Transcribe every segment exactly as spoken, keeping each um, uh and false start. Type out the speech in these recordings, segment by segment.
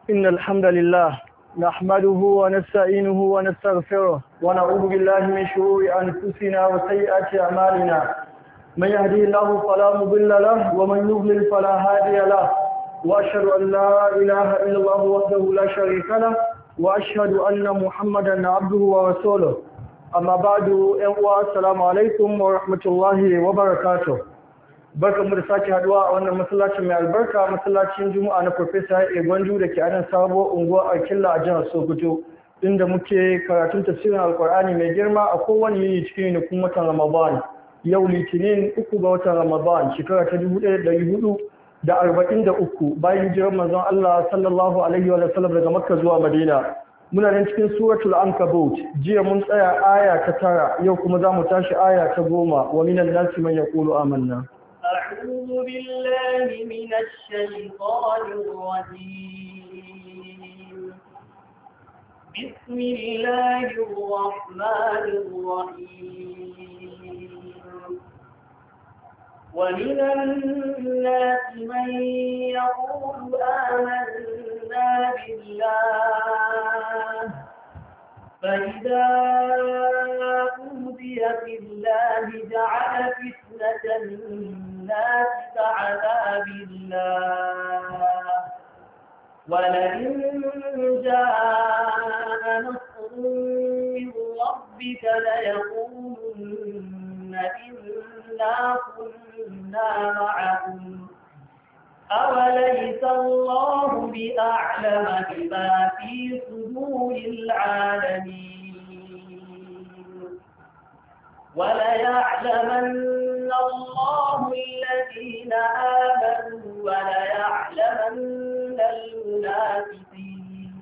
إن الحمد لله نحمده ونستعينه ونستغفره ونعوذ بالله من شرور أنفسنا وسيئات أعمالنا من يهدي الله فلا مضل له ومن يضلل فلا هادي له وأشهد أن لا إله إلا الله وحده لا شريك له وأشهد أن محمدا عبده ورسوله أما بعد السلام عليكم ورحمة الله وبركاته. Barkanmu da sake haduwa a wannan masallacin mai albarka, masallacin Juma'a na Professor Egwanju da ke anan sabuwar unguwa a Killa a jihar Sokoto, inda muke karatun tafsirin Alkur'ani mai girma a kowane yini cikin yanakun watan Ramadan. Yau Litinin uku ga watan Ramadan shekara ta dubu ɗaya da ɗari hudu da arba'in da uku bayan hijirar manzon Allah sallallahu alaihi wa sallam daga Makka zuwa Madina. Muna nan cikin suratul Ankabut. Jiya mun tsaya aya ta tara, yau kuma za mu tashi aya ta goma. Wa minan nasi man yaqulu amanna. أعوذ بالله من الشيطان الرجيم بسم الله الرحمن الرحيم ومن الناس من يقول آمنا بالله فإذا أوذي في الله جعل فتنة الناس كعذاب الله ولئن جاء نصر من ربك ليقولن إنا كنا معكم أوليس الله بأعلم بما في صدور العالمين وليعلمن الله الذين آمنوا وليعلمن المنافقين.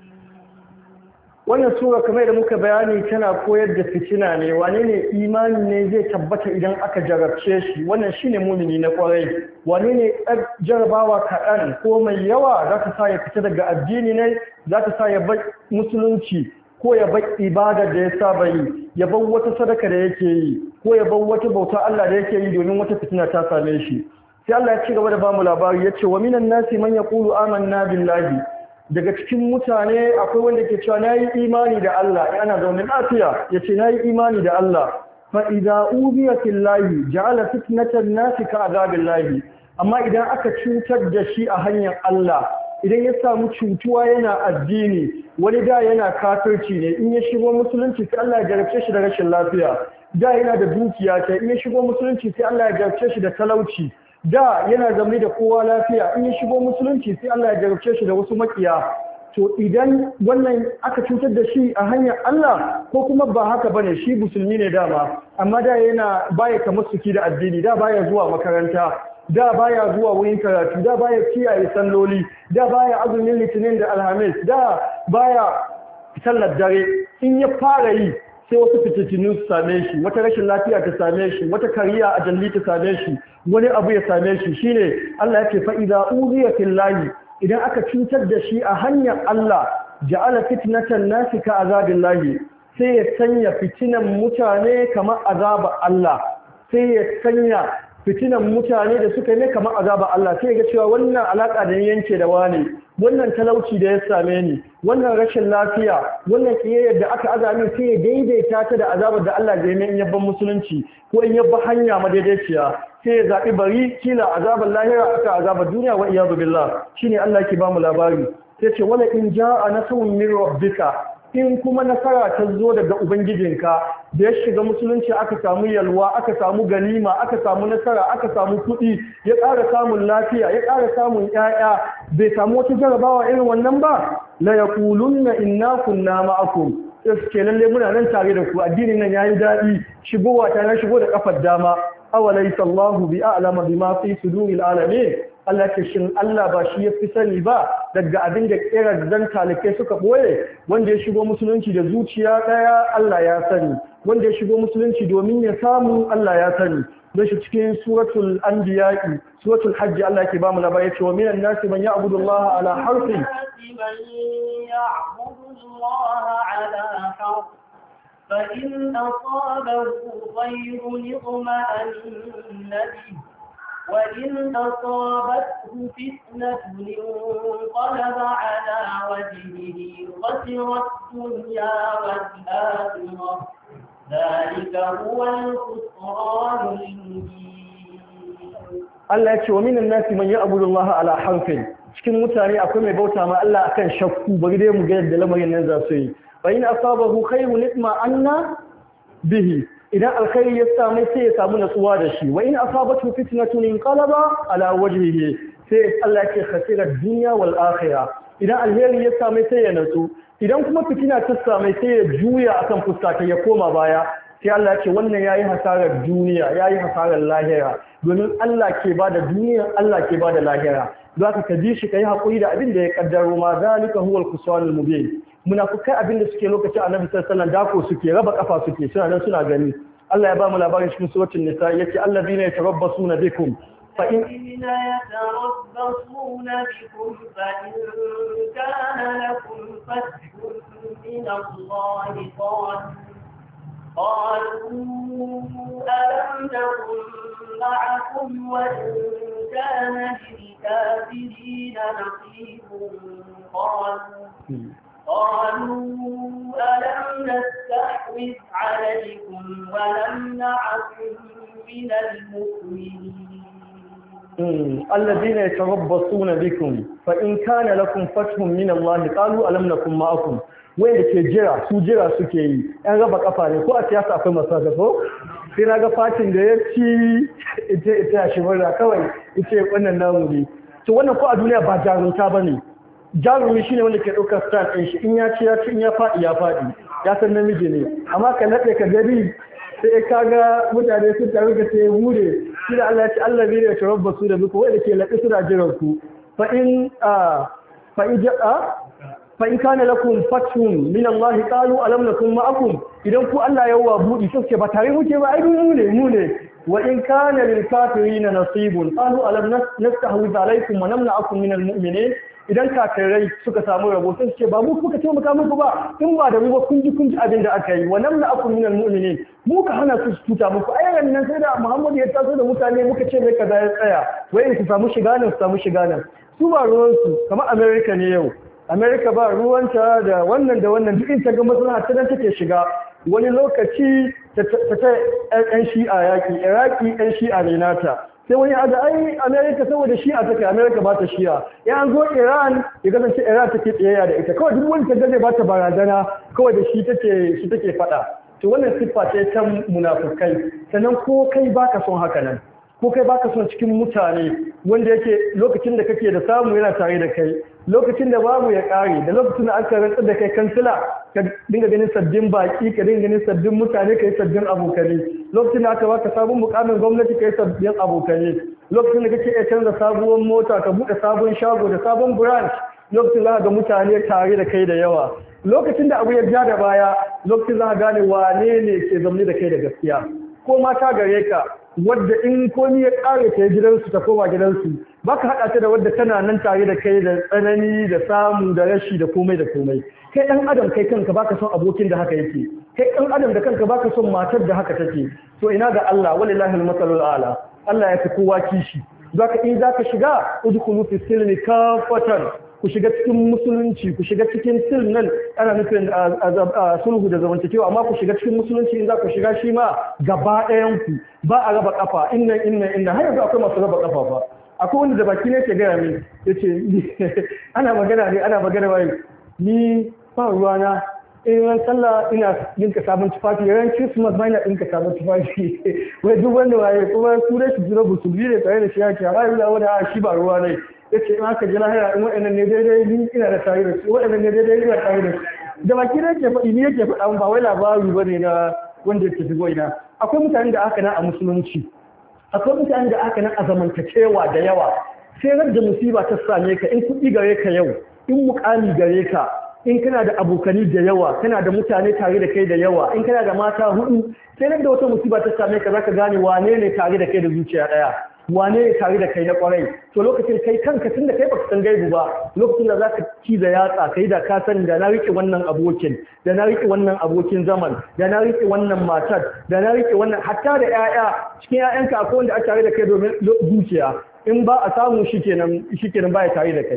Wannan sura kamar da muka bayani tana koyar da fitina ne, wane ne imani ne zai tabbata idan aka jarabce shi, wannan shine mumini na kwarai. Wane ne jarabawa kaɗan ko mai yawa za ta sa ya fita daga addini ne, za ta sa ya bar musulunci ko ya bar ibada da ya saba yi, ya bar wata sadaka da yake yi, ko ya bar wata bauta Allah da yake yi domin wata fitina ta same shi. Sai Allah ya ci gaba da bamu labari ya ce wa minan nasi man yaqulu amanna billahi. Daga cikin mutane akwai wanda ke cewa nayi imani da Allah, yana zaune lafiya yace nayi imani da Allah. Fa idza ubiya fillahi ja'ala fitnatan nasi ka azabillahi. Amma idan aka cutar da shi a hanyar Allah, idan ya samu cutuwa yana addini, wani da yana kafirci ne, in ya shigo musulunci sai Allah ya jarabce shi da rashin lafiya. Da yana da dukiya ta, in ya shigo musulunci sai Allah ya jarabce shi da talauci. Da yana zama da kowa lafiya, in ya shigo musulunci sai Allah ya jarabce shi da wasu makiya. To idan wannan aka cutar da shi a hanyar Allah ko kuma ba haka bane, shi musulmi ne dama, amma da yana baya tamassuki da addini, da baya zuwa makaranta, da baya zuwa wurin karatu, da baya kiyaye salloli, da baya azumin litinin da alhamis, da baya sallar dare. In ya fara yi sai wasu fitintinu su same shi, wata rashin lafiya ta same shi, wata kariya a jalli ta same shi, wani abu ya same shi. Shine Allah ya ce fa idza uziya fillahi, idan aka cutar da shi a hanyar Allah, ja'ala fitnatan nasi ka azabillahi, sai ya sanya fitinan mutane kamar azaba Allah, sai ya sanya fitinan mutane da suka yi kamar azaba Allah, sai ya ga cewa wannan alaka da yanke da wani, wannan talauci da ya same ni, wannan rashin lafiya, wannan kiyayyar da aka azami, sai ya daidaita ta da azabar da Allah zai mai in yabban musulunci ko in yabba hanya madaidaiciya, sai ya zaɓi bari kila azabar lahira aka azabar duniya wa iyadu billah. Shine Allah ke bamu labari, sai ce wala in ja'a nasrun min rabbika, in kuma nasara ta zo daga ubangijinka, da ya shiga musulunci aka samu yalwa, aka samu ganima, aka samu nasara, aka samu kuɗi, ya ƙara samun lafiya, ya ƙara samun ƴaƴa, bai samu wata jarabawa irin wannan ba, la yaqulunna inna kunna ma'akum, sai suke lalle muna nan tare da ku, addinin nan yayi daɗi, shigowa ta na shigo da kafar dama. Awalaysa Allahu bi a'lama bima fi suduril alamin. Allah ce shin Allah ba shi ya fi sani ba daga abin da kirar zan talikai suka boye? Wanda ya shigo musulunci da zuciya daya Allah ya sani, wanda ya shigo musulunci domin ya samu Allah ya sani. Don shi cikin suratul anbiya, suratul hajj, Allah ke ba mu labari cewa minan nasi man ya'budu Allah ala harfi فإن أصابه خير اطمأن به وإن أصابته فتنة انقلب على خسر الدنيا والآخرة ذلك هو الخسران المبين. Allah ya ce wa minan nasi man ya'budu Allah ala harfin, cikin mutane akwai mai bauta ma Allah akan shakku, bari dai mu ga yadda lamarin nan za su yi. Fa in asabahu khayrun itma anna bihi, idan alkhairi ya samu sai ya samu natsuwa da shi. Wa in asabatu fitnatun inqalaba ala wajhihi, sai Allah ya ce khasira dunya wal akhirah. Idan alheri ya samu sai ya natsu, idan kuma fitina ta samu sai ya juya akan fuska ta ya koma baya. Sai Allah ya ce wannan yayi hasarar duniya, yayi hasarar lahira, domin Allah ke bada duniya, Allah ke bada lahira. Za ka kaji shi kai hakuri da abin da ya kaddaro ma zalika huwal khusranul mubin. Munafikai abin da suke lokacin Annabi sallallahu alaihi wasallam dako suke, raba kafa suke, suna nan suna gani. Allah ya ba mu labarin cikin suratul nisa yace allazina yatarabbasuna bikum fa in yatarabbasuna bikum fa in kana lakum fathun min Allah قالوا ألم نكن معكم وإن كان للكافرين نصيب قالوا قالوا ألم نستحوذ عليكم ونمنعكم من المؤمنين الذين يتربصون بكم فإن كان لكم فتح من الله قالوا ألم نكن معكم wanda ke jira su jira suke yi yan raba kafa ne ko a siyasa akwai masu haka ko sai na ga fatin da ya ci ita ita ya shimarra kawai ita wannan namu ne to wannan ko a duniya ba jarumta ba ne jarumi shine wanda ke ɗaukar stand ɗin shi in ya ci ya ci in ya faɗi ya faɗi ya san namiji ne amma ka naɗe ka gari sai ka ga mutane sun taru ka sai hure shi da Allah ya ce Allah bai da tarabba su da muku wanda ke laƙi suna jiran ku fa in fa in fa in kana lakum fathun min Allah qalu alam nakum ma'akum idan ku Allah ya wa budi sai ba tare muke ba ai mu ne mu ne wa in kana lil kafirin nasibun qalu alam nastahwiz alaykum wa namna'akum min al mu'minin idan kafirai suka samu rabo sai ce ba mu kuka ce muka muku ba in ba da mu ba kun ji kun ji abin da aka yi wa namna'akum min al mu'minin mu ka hana su tuta muku ai nan sai da Muhammad ya taso da mutane muka ce mai kaza ya tsaya wai su samu shiga nan su samu shiga nan su ba ruwansu kamar America ne yau Amerika ba ruwanta da wannan da wannan duk in ta ga maslaha ta nan take shiga wani lokaci ta ta yan shi'a yaki iraki yan shi'a ne nata sai wani aga ai Amerika saboda shi'a take Amerika ba ta shi'a ya an zo Iran ya kasance Iran take tsayayya da ita kawai duk wani ta gaje ba ta barazana kawai da shi take shi take fada to wannan siffa ce ta munafikai sannan ko kai baka son haka nan ko kai baka son cikin mutane wanda yake lokacin da kake da samu yana tare da kai lokacin da babu ya kare da lokacin da aka rantsar da kai kansila ka dinga ganin sabbin baki ka dinga ganin sabbin mutane kai sabbin abokane lokacin da aka baka sabon mukamin gwamnati kai sabbin abokane lokacin da kake iya canza sabuwar mota ka bude sabon shago da sabon branch lokacin za ka ga mutane tare da kai da yawa lokacin da abu ya ja da baya lokacin za ka gane wane ne ke zamne da kai da gaskiya ko mata gare ka wadda in komi ya kare ta gidansu ta koma gidansu baka haɗa ta da wadda tana nan tare da kai da tsanani da samu da rashi da komai da komai kai ɗan adam kai kanka baka son abokin da haka yake kai ɗan adam da kanka baka son matar da haka take to ina ga Allah walillahi al-masalul a'la Allah ya fi kowa kishi zaka in zaka shiga udkhulu fi silmi kafatan ku shiga cikin musulunci ku shiga cikin sil nan ana nufin sulhu da zamantakewa amma ku shiga cikin musulunci in za ku shiga shi ma gaba ɗayan ku ba a raba kafa inna inna inna har yanzu akwai masu raba kafa ba akwai wanda da baki ne ke gaya min yace ana magana ne ana magana wai ni ba ruwana in ran sallah ina dinka sabon tufafi ran Christmas ba ina dinka sabon tufafi wai duk wanda waye kuma su da shi jira musulmi ne tare da shi yake har yanzu wani a shi ba ruwa ne yace in aka ji lahira in waɗannan ne daidai ni ina da tare da su waɗannan ne daidai ina tare da su da baki ne ke faɗi ni yake faɗa ba wai labari bane na wanda yake shigo ina akwai mutanen da aka nan a musulunci akwai mutanen da aka nan a zamantakewa da yawa sai ran da musiba ta same ka in kuɗi gare ka yau in mukami gare ka in kana da abokani da yawa kana da mutane tare da kai da yawa in kana da mata hudu sai ran da wata musiba ta same ka zaka gane wane ne tare da kai da zuciya daya wane ne tare da kai na kwarai to lokacin kai kanka tun da kai baka san gaibu ba lokacin da zaka ci da yatsa kai da ka san da na rike wannan abokin da na rike wannan abokin zaman da na rike wannan matar da na rike wannan hatta da 'ya'ya cikin 'ya'yanka akwai wanda aka tare da kai domin zuciya in ba a samu shikenan shikenan baya tare da kai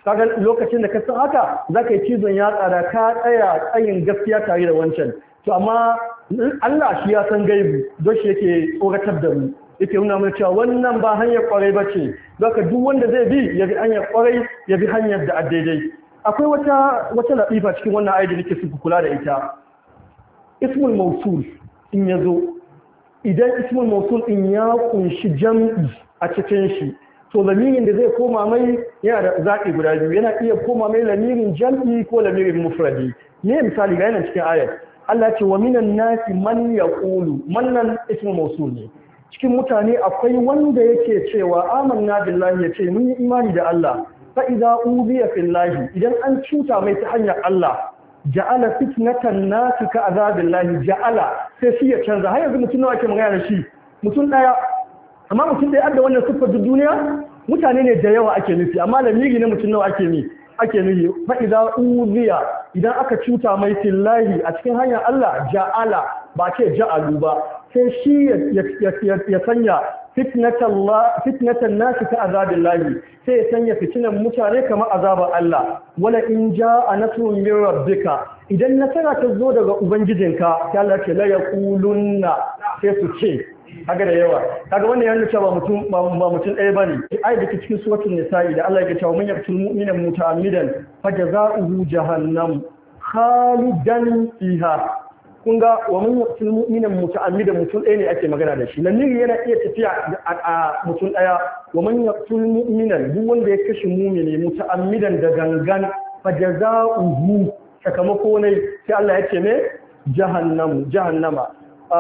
kaga lokacin da ka san haka zaka yi cizon yatsa da ka tsaya tsayin gaskiya tare da wancan to amma Allah shi ya san gaibu don shi yake tsoratar da mu yake nuna mana cewa wannan ba hanyar kwarai bace zaka duk wanda zai bi ya bi hanyar kwarai ya bi hanyar da daidai akwai wata wata latifa cikin wannan ayat da nake so ku kula da ita ismul mawsul in yazo idan ismul mawsul in ya kunshi jam'i a cikin shi to lamirin da zai koma mai yana da zaɓi guda biyu yana iya koma mai lamirin jam'i ko lamirin mufradi ne misali ga yana cikin ayat Allah ce wa minan nasi man yaqulu mannan ismul mawsul ne cikin mutane akwai wanda yake cewa amanna billahi yace mun yi imani da Allah fa idza ubiya fillahi idan an cuta mai ta hanyar Allah ja'ala fitnatan nasi ka azabillahi ja'ala sai shi ya canza har yanzu mutum nawa ake magana da shi mutum daya amma mutum daya da wannan siffar duniya mutane ne da yawa ake nufi amma lamiri ne mutum nawa ake ni ake nufi fa idza ubiya idan aka cuta mai fillahi a cikin hanyar Allah ja'ala ba ce ja'alu ba sai shi ya sanya fitnatan nasi ka azabin lahi sai ya sanya fitinan mutane kamar azabar Allah wala in ja'a nasrun min rabbika idan nasara ta zo daga ubangijinka sai Allah ce la yaqulunna sai su ce kaga da yawa kaga wannan yana cewa mutum ba mutum ɗaya bane ayat da ke cikin suratul nisa'i da Allah ya ce man yaqtul mu'mina muta'ammidan fajaza'uhu jahannam khalidan fiha kun ga wa man yaqtul mu'mina muta'ammidan mutum ɗaya ne ake magana da shi lamiri yana iya tafiya a mutum ɗaya wa man yaqtul mu'mina duk wanda ya kashe mu'mini muta'ammidan da gangan fajaza'uhu sakamako ne sai Allah ya ce me jahannam jahannama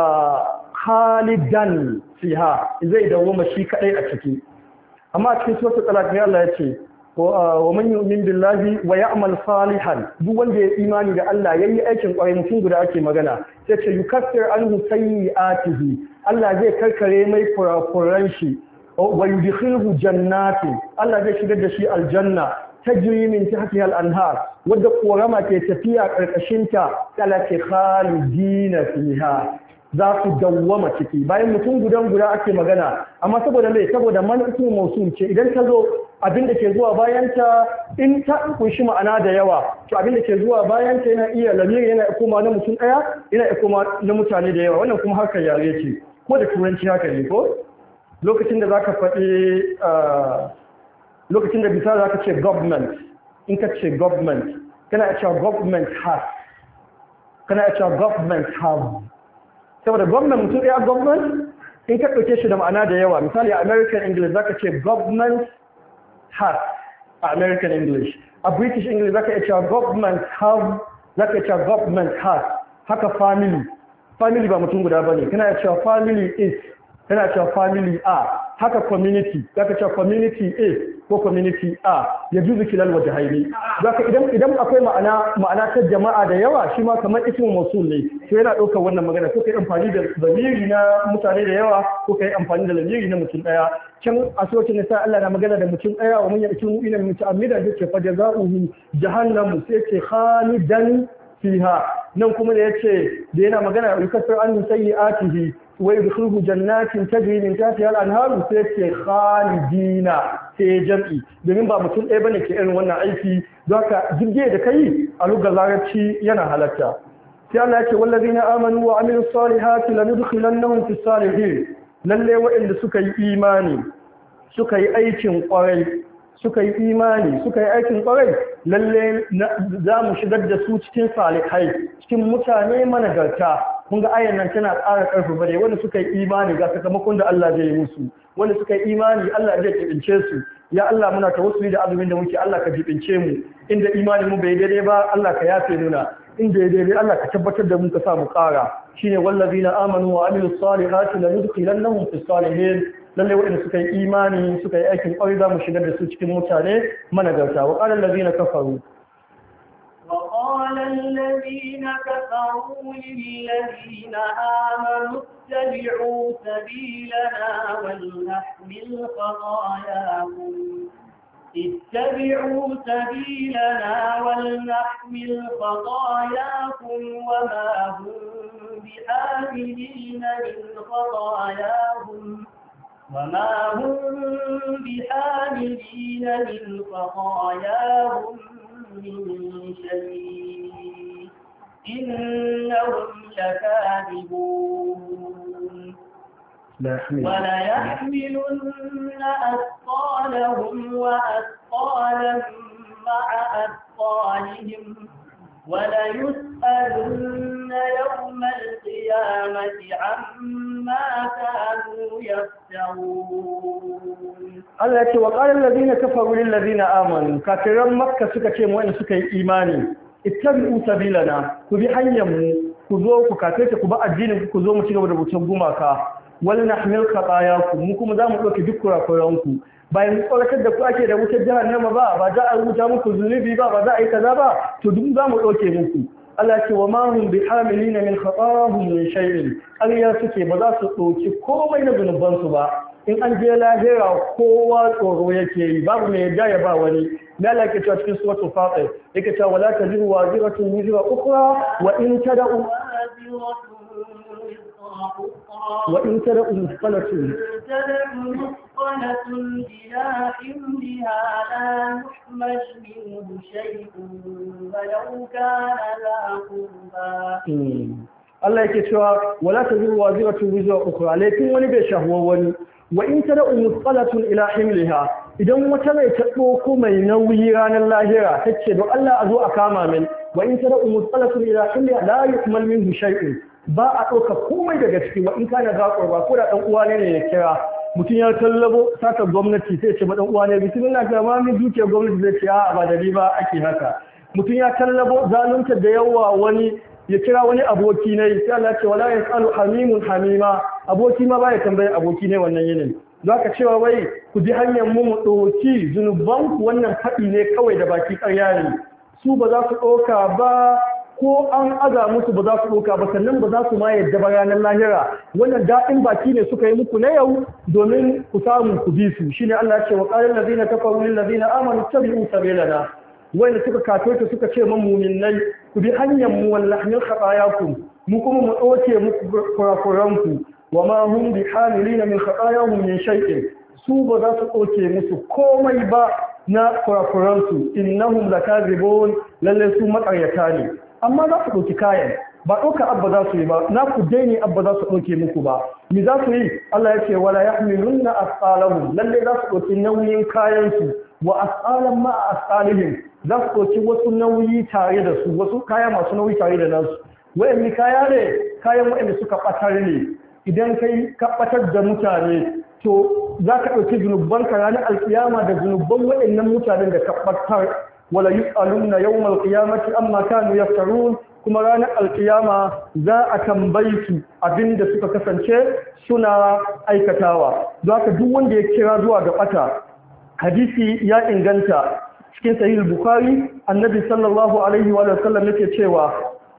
khalidan fiha zai dawo shi kadai a ciki amma a cikin suratul talaq ne Allah ya ce wa man yu'min billahi wa ya'mal salihan duk wanda ya imani da Allah yayi aikin kwarai mutum guda ake magana sai ce yukaffir anhu sayyi'atihi Allah zai karkare mai kurakuran shi wa yudkhiluhu jannatin Allah zai shigar da shi aljanna tajri min tahtiha al-anhar wadda korama ke tafiya karkashin ta Allah ke khalidina fiha za su dawwama ciki bayan mutum gudan guda ake magana amma saboda mai saboda man ismu mausul ce idan ta zo abin da ke zuwa bayan ta in ta kunshi ma'ana da yawa to abin da ke zuwa bayan ta yana iya lamiri yana koma na mutum daya yana koma na mutane da yawa wannan kuma harkar yare ce ko da turanci haka ne ko lokacin da zaka faɗi lokacin da bisa zaka ce government in ka ce government kana cewa government has kana cewa government have saboda gwamnan mutum ɗaya gwamnan in ka ɗauke shi da ma'ana da yawa misali a American English zaka ce government has a American English a British English zaka iya cewa government have zaka iya cewa government has haka family family ba mutum guda bane kana iya cewa family is kana cewa family are haka community zaka cewa community is ko community are ya juzu kilal wajhaini zaka idan idan akwai ma'ana ma'ana ta jama'a da yawa shi ma kamar ismu mausul ne to yana daukar wannan magana ko kai amfani da zamiri na mutane da yawa ko kai amfani da zamiri na mutum daya can a suratul nisa Allah na magana da mutum daya wa man ya'tu mu'mina muta'ammidan yace fa jazaohu jahannam sai ce khalidan fiha nan kuma da yace da yana magana yukaffir an sayyi'atihi wa yudkhiluhu jannatin tajri min tahtiha al-anhar sai ce khalidina sai jam'i domin ba mutum ɗaya bane ke irin wannan aiki don haka jirge da kai a lugar larabci yana halatta sai Allah yake wallazina amanu wa amilus salihati lanudkhilannahum fis salihin lalle waɗanda suka yi imani suka yi aikin kwarai suka yi imani suka yi aikin kwarai lalle za mu shigar da su cikin salihai cikin mutane managarta kun ga ayan nan tana ƙara ƙarfi bare wanda suka yi imani ga sakamakon da Allah zai yi musu wanda suka yi imani Allah zai jibince su ya Allah muna tawassuli da azumin da muke Allah ka jibince mu inda imani mu bai daidai ba Allah ka yafe nuna inda ya daidai Allah ka tabbatar da mu ka sa mu ƙara shine wallazina amanu wa amilus salihati lanudkhilannahum fis salihin lalle waɗanda suka yi imani suka yi aikin ƙwari za mu shigar da su cikin mutane managarta wa ƙalar lazina kafaru وقال الذين كفروا للذين آمنوا اتبعوا سبيلنا ولنحمل خطاياكم اتبعوا سبيلنا ولنحمل خطاياكم وما هم بحاملين من خطاياهم وما هم بحاملين من خطاياهم من شيء إنهم لكاذبون وليحملن أثقالهم وأثقالا مع أثقالهم وليسألن يوم القيامة عما كانوا يفترون. Allah ya ce wa qala allazina kafaru lil ladina amanu kafiran makka suka ce mu wanda suka yi imani ittabi'u sabilana ku bi hanyar mu ku zo ku kafirce ku ba addinin ku zo mu ci gaba da bautar gumaka wal nahmil khatayakum mu kuma za mu dauki duk kurakuran ku bayan tsoratar da ku ake da wutar jahannama ba ba za a rubuta muku zunubi ba ba za a yi kaza ba to duk za mu dauke muku Allah ce wa ma hum bihamilina min khatahum min shay'in ƙarya suke ba za su dauki komai na zunuban su ba in an je lahira kowa tsoro yake yi babu mai yadda ya ba wani lalla ke cewa cikin suratul fatir yake cewa wala taziru waziratun wizra ukhra wa in tad'u وإن تدعوا مثقلة مثقلة إلى حملها لا يحمل منه شيء ولو كان ذا قربى. Allah yake cewa wala taziru waziratun wizra ukhra lakin wani bai shahuwa wani wa in tad'u mithqalatun ila himliha idan wata mai ta doko mai nauyi ranar lahira tace don Allah a zo a kama min wa in tad'u mithqalatun ila himliha la yuhmal minhu shay'un ba a ɗauka komai daga ciki wa in kana zaƙo ba ko da ɗan uwa ne ya kira mutum ya tallabo saka gwamnati sai ce ma ɗan uwa ne bismillah ga ma min dukiyar gwamnati zai ce a ba da riba ake haka mutum ya tallabo zalunta da yawa wani ya kira wani aboki ne sai Allah ce wala yasalu hamimun hamima aboki ma ba ya tambaye aboki ne wannan yinin zaka cewa wai ku bi hanyar mu mu ɗauki zunuban ku wannan faɗi ne kawai da baki ƙarya ne su ba za su ɗauka ba ko an aza musu ba za su ɗauka ba sannan ba za su ma yadda ba ranar lahira wannan daɗin baki ne suka yi muku na yau domin ku samu ku bi su shine Allah ya ce wa qala allazina kafaru lil ladina amanu tabi'u sabilana wanda suka kafirta suka ce man mu'minai ku bi hanyar mu wallahi min khatayakum mu kuma mu ɗauke muku kurakuran ku wa ma hum bi hamilina min khatayahum min shay'in su ba za su ɗauke musu komai ba na kurakuran su innahum lakazibun lalle su makaryata ne amma za su ɗauki kayan ba ɗauka abba za su yi ba na ku daini abba za su ɗauke muku ba mi za su yi Allah ya ce wala yahmilunna asqalahum lalle za su ɗauki nauyin kayansu wa asqalan ma asqalihim za su ɗauki wasu nauyi tare da su wasu kaya masu nauyi tare da nasu wayanni kaya ne kayan wayanda suka ɓatar ne idan kai ka ɓatar da mutane to za ka ɗauki zunubanka ranar alkiyama da zunuban wayannan mutanen da ka ɓatar wala yus'aluna yawmal qiyamati amma kanu yaftarun kuma ranar alkiyama za a tambayi su abinda suka kasance suna aikatawa don haka duk wanda ya kira zuwa ga bata hadisi ya inganta cikin sahih bukhari annabi sallallahu alaihi wa sallam yake cewa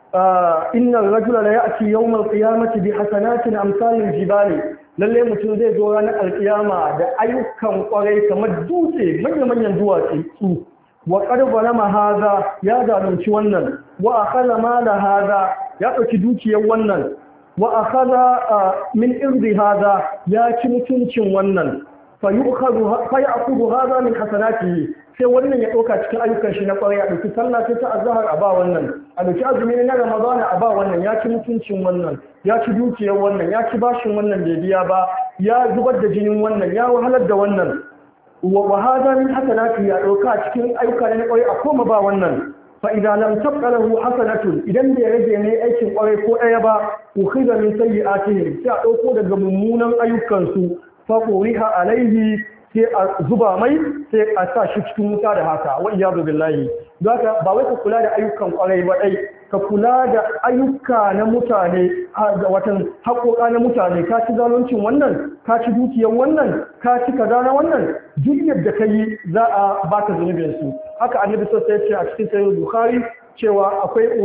innal rajula la ya'ti yawmal qiyamati bi hasanatin amsalil jibali lalle mutum zai zo ranar alkiyama da ayyukan kwarai kamar dutse manyan duwatsu wa ƙarfa na haza ya zalunci wannan wa akhadha mala haza ya ɗauki dukiyar wannan wa akhadha min irdi haza ya ci mutuncin wannan fa yu'khadhu fa ya'khudhu haza min hasanatihi sai wannan ya ɗauka cikin ayyukan shi na ƙwarai a ɗauki sallah sai ta azhar a ba wannan a ɗauki azumi na ramadana a ba wannan ya ci mutuncin wannan ya ci dukiyar wannan ya ci bashin wannan bai biya ba ya zubar da jinin wannan ya wahalar da wannan wa hada min hasanati ya dauka cikin ayyuka na kwarai a koma ba wannan fa idan lam tabqa lahu hasanatun idan bai rage ne aikin kwarai ko daya ba ukhidha min sayyi'atihi sai a dauko daga mummunan ayyukan su fa quriha alaihi sai a zuba mai sai a sa shi cikin wuta da haka wa iyadu billahi zaka ba wai ka kula da ayyukan kwarai ba dai ka kula da ayyuka na mutane a watan haƙoƙa na mutane ka ci zaluncin wannan ka ci dukiyar wannan ka ci kaza na wannan duk yadda ka yi za a baka zunubin su haka annabi sosai ya ce a cikin sahih bukhari cewa akwai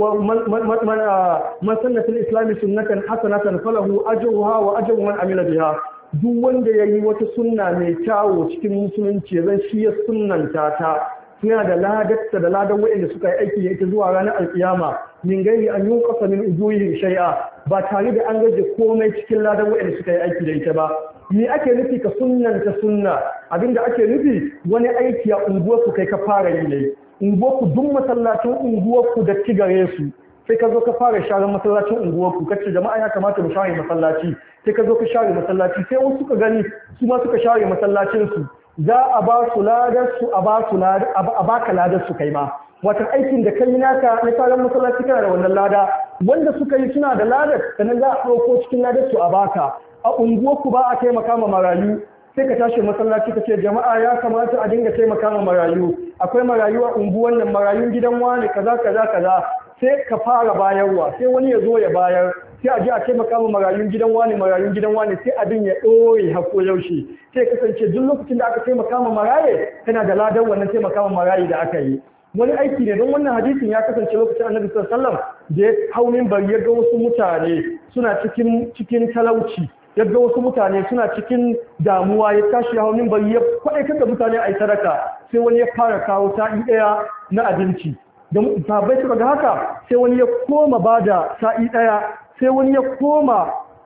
man sannatul islami sunnatan hasanatan falahu ajruha wa ajru man amila biha duk wanda yayi wata sunna mai kyawu cikin musulunci zan shi ya sunnanta ta suna da ladarta da ladan waɗanda suka yi aiki da ita zuwa ranar alkiyama min gairi an yi kasa min ujuyin shai'a ba tare da an gaje komai cikin ladan waɗanda suka yi aiki da ita ba me ake nufi ka sunnanta sunna abinda ake nufi wani aiki a unguwarku kai ka fara yi ne unguwarku duk masallacin unguwarku da tigare su sai ka zo ka fara share masallacin unguwarku kace jama'a ya kamata mu share masallaci sai ka zo ka share masallaci sai wasu suka gani su ma suka share masallacin su za a ba su ladar su a ba su ladar a baka ladar su kai ma wata aikin da kai naka na share masallaci kana da wannan lada wanda suka yi suna da ladar sannan za a dauko cikin ladar su a baka a unguwarku ba a taimaka ma marayu sai ka tashi masallaci ka ce jama'a ya kamata a dinga taimaka ma marayu akwai marayu a unguwan nan marayun gidan wani kaza kaza kaza sai ka fara bayarwa sai wani ya zo ya bayar sai a je a taimaka ma marayun gidan wani marayun gidan wani sai abin ya ɗore hako yaushe sai kasance duk lokacin da aka taimaka ma maraye kana da ladan wannan taimaka ma maraye da aka yi wani aiki ne don wannan hadisin ya kasance lokacin annabi sallallahu alaihi wasallam da ya hau minbar ya ga wasu mutane suna cikin cikin talauci ya ga wasu mutane suna cikin damuwa ya tashi hau minbar ya kwaɗaitar da mutane a yi sadaka sai wani ya fara kawo sa'i ɗaya na abinci don sabai suka ga haka sai wani ya koma ba da sa'i ɗaya sai wani ya koma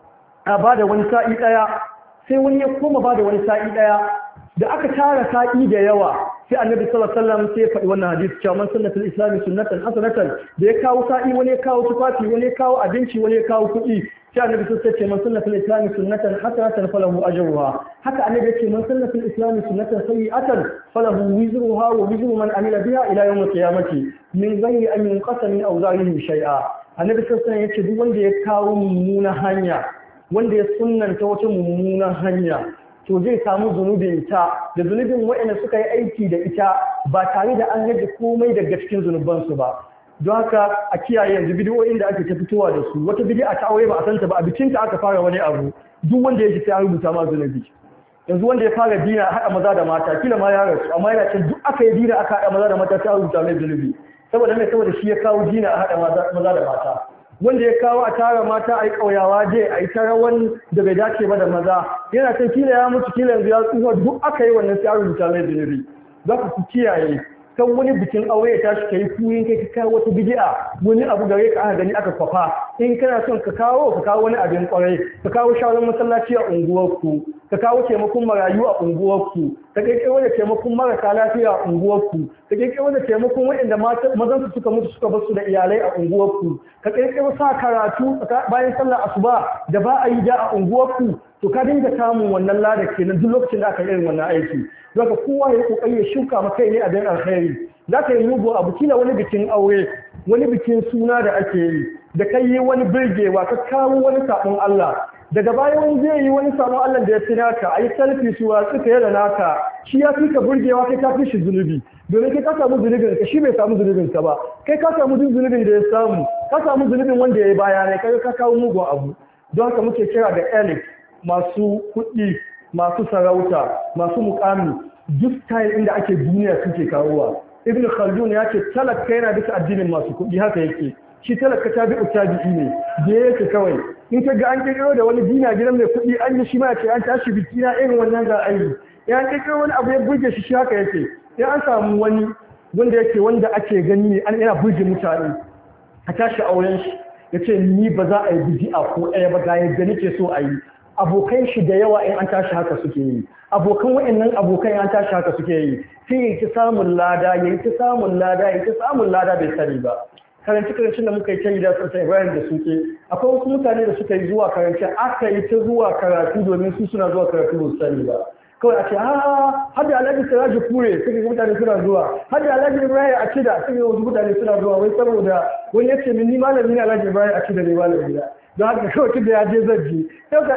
a ba da wani sa'i ɗaya sai wani ya koma ba da wani sa'i ɗaya da aka tara sa'i da yawa sai annabi sallallahu alaihi wasallam sai ya faɗi wannan hadisi cewa man sunnatul islami sunnatan hasanatan da ya kawo sa'i wani ya kawo tufafi wani ya kawo abinci wani ya kawo kuɗi sai annabi sai ce man sunnatul islami sunnatan hasanatan falahu ajruha haka annabi ce man sunnatul islami sunnatan sayyi'atan falahu wizruha wa wizru man amila biha ila yawm al-qiyamati min ghayri an yunqasa min awzarihi shay'a annabi sallallahu alaihi wasallam yace duk wanda ya kawo mummuna hanya wanda ya sunnanta wata mummunan hanya to zai samu zunubinta da zunubin waɗanda suka yi aiki da ita ba tare da an rage komai daga cikin zunubansu ba don haka a kiyaye yanzu bidiyoyin da ake ta fitowa da su wata bidiyo ta aure ba a santa ba a bikinta aka fara wani abu duk wanda ya ji sai an rubuta ma zunubi yanzu wanda ya fara dina haɗa maza da mata kila ma ya rasu amma yana can duk aka yi dina aka haɗa maza da mata ta rubuta mai zunubi saboda mai saboda shi ya kawo dina a haɗa maza da mata wanda ya kawo a tara mata a yi ƙauyawa je a yi tarawan da bai dace ba da maza yana can kila ya mutu kila yanzu ya tsufa duk aka yi wannan sai an rubuta mai zunubi za ku ku kiyaye kan wani bikin aure ya tashi kai kuyin kai ka kawo wata bid'a wani abu gare ka aka gani aka kwafa in kana son ka kawo ka kawo wani abin kwarai ka kawo shawarar masallaci a unguwarku ka kawo taimakon marayu a unguwarku ka kirkiro da taimakon marasa lafiya a unguwarku ka kirkiro da taimakon waɗanda mazan su suka mutu suka basu da iyalai a unguwarku ka kirkiro sa karatu bayan sallar asuba da ba a yi da a unguwarku to ka dinga samun wannan lada kenan duk lokacin da aka yi irin wannan aiki zaka kowa ya kokari ya shuka maka ne a dan alkhairi zaka yi mugu abu kila wani bikin aure wani bikin suna da ake yi da kai yi wani birgewa ka kawo wani sabon Allah daga bayan wani zai yi wani sabon Allah da ya fi naka ayi selfie su wa suka yi da naka shi ya fi ka burgewa kai ka fi shi zunubi domin kai ka samu zunubin ka shi bai samu zunubin ka ba kai ka samu duk zunubin da ya samu ka samu zunubin wanda ya yi baya ne kai ka kawo mugun abu don haka muke kira ga elite masu kuɗi masu sarauta masu mukami duk tayin inda ake duniya suke kawowa ibn khaldun ya ce talaka yana bisa addinin masu kuɗi haka yake shi talaka tabi'u tabi'i ne da yake kawai in ka ga an kirkiro da wani dina gidan mai kuɗi an yi shi ma ce an tashi biki na irin wannan za a yi ya an kirkiro wani abu ya burge shi shi haka yake ya an samu wani wanda yake wanda ake gani ne an yana burge mutane a tashi auren shi ya ce ni ba za a yi bidi'a ko ɗaya ba ga yadda nake so a yi abokan shi da yawa in an tashi haka suke yi abokan wayannan abokan an tashi haka suke yi sai ya ci samun lada ya ci samun lada ya ci samun lada bai sani ba karanci karancin da muka yi ta gida sosai Ibrahim da suke akwai wasu mutane da suka yi zuwa karanci aka yi ta zuwa karatu domin su suna zuwa karatu ba su sani ba kawai a ce ha har da Alhaji Siraji Kure suka ga mutane suna zuwa har da Alhaji Ibrahim a cida suka ga wasu mutane suna zuwa wai saboda wani ya ce min ni malami ne Alhaji Ibrahim a cida ne malami da don haka kawai tun da ya je zargi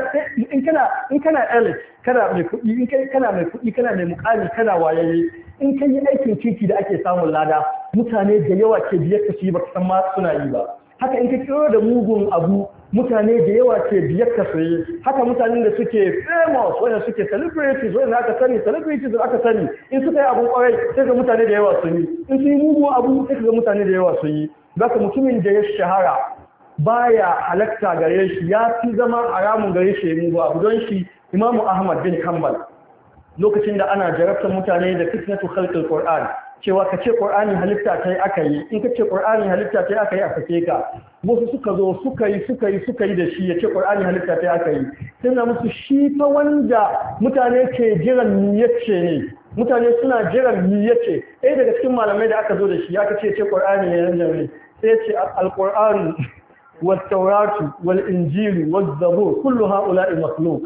in kana in kana elite kana mai kuɗi in kai kana mai kuɗi kana mai mukami kana wayaye in kai yi aikin titi da ake samun lada mutane da yawa ke biyar ka su yi baka san ma suna yi ba haka in ka kiro da mugun abu mutane da yawa ke biyar ka su yi haka mutanen da suke famous wanda suke celebrities wanda aka sani celebrities da aka sani in suka yi abun kwarai sai ga mutane da yawa sun yi in sun yi mugun abu sai ga mutane da yawa sun yi zaka mutumin da ya shahara baya halatta gare shi ya fi zama haramun gare shi ne ba abu don shi Imam Ahmad bin Hanbal lokacin da ana jarabtar mutane da fitnatu khalqil Qur'an cewa ka ce Qur'ani halitta ta yi aka yi in ka ce Qur'ani halitta ta yi aka yi a sake ka wasu suka zo suka yi suka yi suka yi da shi ya ce Qur'ani halitta ta yi aka yi sai na musu shi fa wanda mutane ke jiran niyyace ne mutane suna jiran niyyace ɗaya daga cikin malamai da aka zo da shi aka ce ce Qur'ani ne yanzu ne sai ce al-Qur'an wat-Tawratu wal-Injil waz-Zabur kullu ha'ula'i makhluq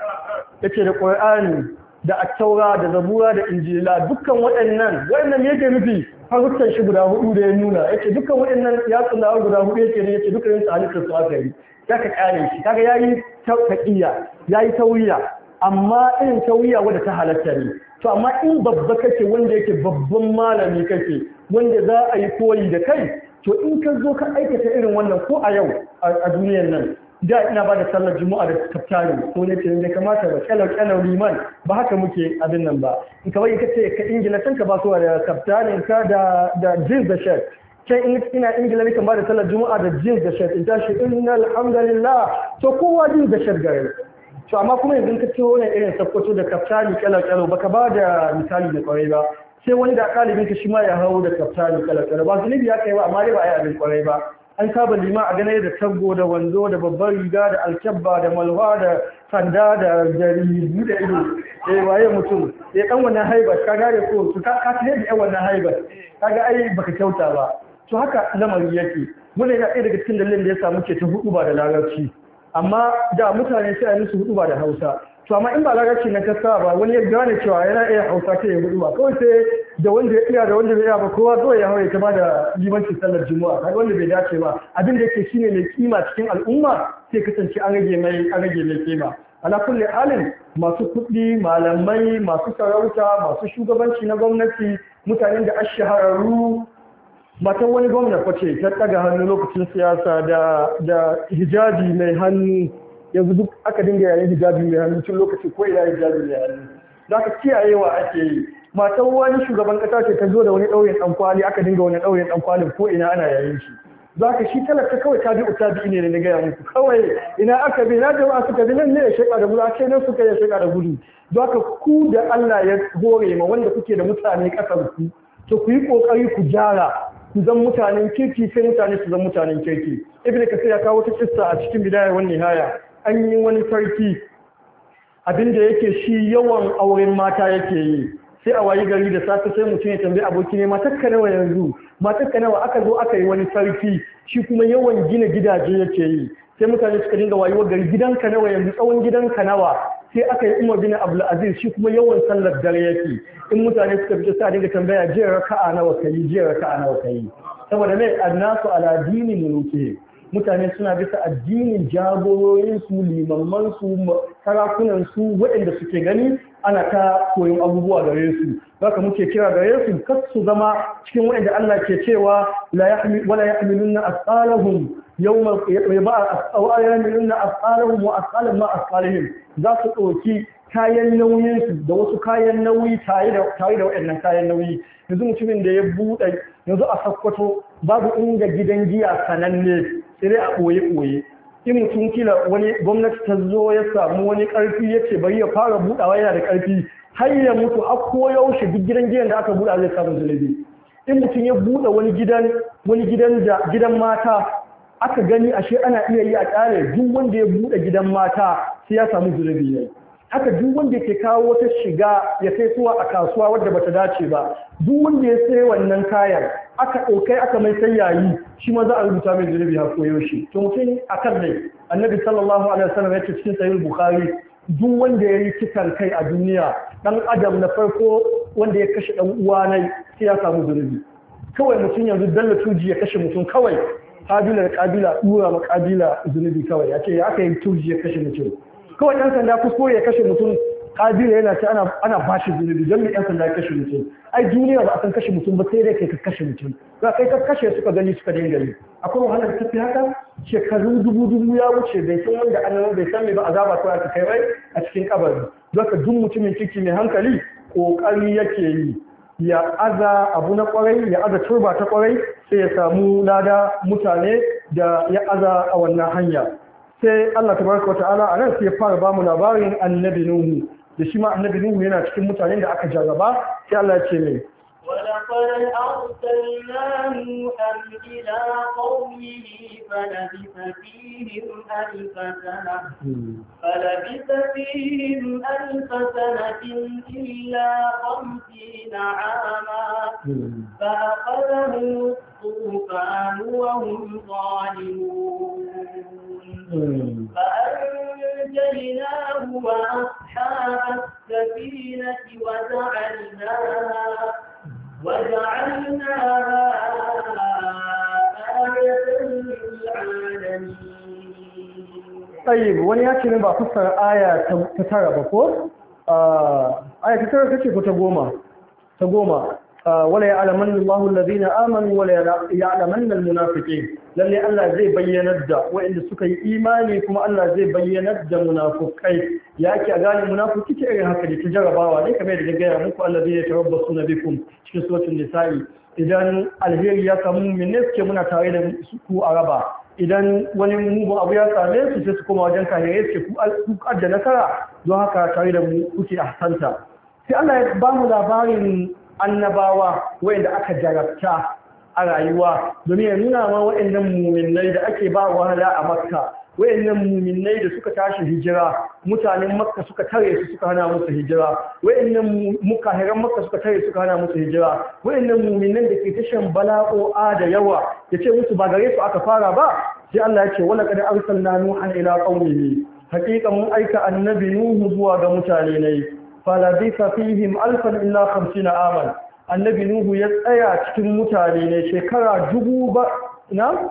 yace da Qur'ani da attaura da zabura da injila dukkan waɗannan waɗannan yake nufi haruffan shi guda hudu da ya nuna yace dukkan waɗannan ya tsunda guda hudu yake ne yace dukkan su halittar su aka yi zaka kare shi kaga yayi taqiya yayi tawiya amma irin tawiya wanda ta halatta ne to amma in babba kake wanda yake babban malami kake wanda za a yi koyi da kai to in ka zo ka aikata irin wannan ko a yau a duniyar nan da ina ba da sallar juma'a da kaftari ko ne ce da kamata ba kyalau kyalau liman ba haka muke abin nan ba in kawai ka ce ka ingila can ka ba su da kaftarin ka da da jeans da shirt can ina ingila ne kan ba da sallar juma'a da jeans da shirt in tashi inna alhamdulillah to kowa jeans da shirt gare to amma kuma yanzu ka ce wani irin sakkwato da kaftari kyalau kyalau baka ba da misali da kwarai ba sai wani da ɗalibin ka shi ma ya hau da kaftari kyalau kyalau ba zunubi ya kai ba amma dai ba a yi abin kwarai ba an saba lima a gane da taggo da wanzo da babbar riga da alkyabba da malwa da sanda da jaridu da ido eh waye mutum eh dan wannan haibar ka gare ko su ka ka tare da wannan haibar kaga ai baka kyauta ba to haka lamari yake mun yana ɗaya daga cikin dalilin da ya samu ke ta hudu ba da larabci amma da mutane sai a musu hudu ba da Hausa to amma in ba larabci na kasa ba wani ya gane cewa yana iya Hausa ta ya hudu ba kawai sai da wanda ya iya da wanda bai iya ba kowa kawai ya hawaye ta ba da limancin sallar juma'a kaga wanda bai dace ba abin da yake shine mai kima cikin al'umma sai kasance an rage mai an rage mai kima ala kulli halin masu kuɗi malamai masu sarauta masu shugabanci na gwamnati mutanen da ashahararru matan wani gwamna kwace ta daga hannu lokacin siyasa da da hijabi mai hannu yanzu duk aka dinga yayin hijabi mai hannu tun lokaci ko ina hijabi mai hannu zaka kiyayewa ake yi matan wani shugaban kasa ce ta zo da wani ɗaurin ɗan kwali aka dinga wani ɗaurin ɗan kwalin ko ina ana yayin shi za ka shi talaka kawai ta bi utabi ne na gaya muku kawai ina aka bi na jama'a suka bi nan ne ya sheka da gudu a ce nan suka ya sheka da gudu za ka ku da Allah ya hore ma wanda kuke da mutane ƙasar ku to ku yi ƙoƙari ku gyara ku zan mutanen kirki sai mutane su zan mutanen kirki ibn kasir ya kawo ta kissa a cikin bidaya wani nihaya an yi wani sarki abinda yake shi yawan auren mata yake yi sai a wayi gari da safe sai mutum ya tambayi aboki ne matakka nawa yanzu matakka nawa aka zo aka yi wani sarki shi kuma yawan gina gidaje yake yi sai mutane suka dinga wayuwar gari gidanka nawa yanzu tsawon gidanka nawa sai aka yi Umar bin Abdul Aziz shi kuma yawan sallar dare yake in mutane suka fito sai dinga tambaya jiya raka'a nawa kai jiya raka'a nawa kai saboda mai annasu ala dini muluki mutane suna bisa addinin jagororin su limamman su sarakunan su waɗanda suke gani ana ta koyon abubuwa gare su haka muke kira gare su kar su zama cikin waɗanda Allah ke cewa la yahmil wala yahmiluna asqalahum yawma yaba'a aw yahmiluna asqalahum wa asqalan ma asqalihim za su ɗauki kayan nauyin su da wasu kayan nauyi tare da tare da waɗannan kayan nauyi yanzu mutumin da ya buɗe yanzu a Sokoto babu inda gidan giya sananne sai dai a ɓoye-ɓoye in mutum kila wani gwamnati ta zo ya samu wani ƙarfi ya ce bari ya fara buɗawa yana da ƙarfi har ya mutu a koyaushe duk gidan giyan da aka buɗa zai samu zunubi in mutum ya buɗe wani gidan wani gidan da gidan mata aka gani ashe ana iya yi a ƙare duk wanda ya buɗe gidan mata sai ya samu zunubi ne haka duk wanda ke kawo wata shiga ya sai suwa a kasuwa wadda bata dace ba duk wanda ya sai wannan kayan aka ɗaukai aka mai sai yayi shi ma za a rubuta mai zunubi har koyo shi to mutum akan dai annabi sallallahu alaihi wasallam ya ce cikin sahih bukhari duk wanda ya yi kisan kai a duniya dan adam na farko wanda ya kashe dan uwa nai sai ya samu zunubi kawai mutum yanzu dalla tuji ya kashe mutum kawai kabila da kabila dura ma kabila zunubi kawai ya ce ya aka yi tuji ya kashe mutum kawai ɗan sanda kuskure ya kashe mutum ƙabila yana ce ana ba shi zunubi don mai ɗan sanda ya kashe mutum ai duniya ba a san kashe mutum ba sai dai kai ka kashe mutum za kai ka kashe suka gani suka dinga yi akwai wahalar tafi haka shekaru dubu dubu ya wuce bai san wanda annabi bai san mai ba azaba ko aka kai rai a cikin kabari don ka duk mutumin ciki mai hankali kokari yake yi ya aza abu na kwarai ya aza turba ta kwarai sai ya samu lada mutane da ya aza a wannan hanya sai Allah tabaraka wata'ala a nan sai ya fara bamu labarin annabi Nuhu da shi ma annabi Nuhu yana cikin mutanen da aka jarraba sai Allah ya ce mai ولقد أرسلنا نوحا إلى قومه فلبث فيهم ألف سنة فلبث فيهم ألف سنة إلا خمسين عاما فأخذهم الطوفان وهم ظالمون فأنجيناه وأصحاب السفينة وجعلناها وجعلناها آية للعالمين. طيب wani ya ce ba fassara aya ta tara ba ko? aya ta tara kace ko ta goma? ta goma. wala ya'lamanna Allahu alladhina amanu wala ya'lamanna almunafiqin. lalle Allah zai bayyanar da waɗanda suka yi imani kuma Allah zai bayyanar da munafukai. Yake a gane munafiki ce irin haka da ta jarabawa ne kamar da gaya muku alladhina tarabbasuna bikum cikin suratul nisa'i. Idan alheri ya samu mu'minin suke muna tare da ku a raba. Idan wani mugun abu ya same su sai su koma wajen kahirai suke ku da nasara don haka tare da mu kuke ahsanta. Sai Allah ya ba mu labarin annabawa wanda aka jarabta a rayuwa domin ya nuna ma waɗannan muminai da ake ba wahala a Makka, waɗannan muminai da suka tashi hijira, mutanen Makka suka tare su suka hana musu hijira, waɗannan mukahiran Makka suka tare suka hana musu hijira, waɗannan muminan da ke tashan bala'o'a da yawa ya ce musu ba gare su aka fara ba, sai Allah ya ce wala qad arsalna nuhan ila qaumihi, haƙiƙa mun aika annabi Nuhu zuwa ga mutane ne. falabisa fihim alfan illa khamsina aman. Annabi Nuhu ya tsaya cikin mutane ne shekara dubu ba na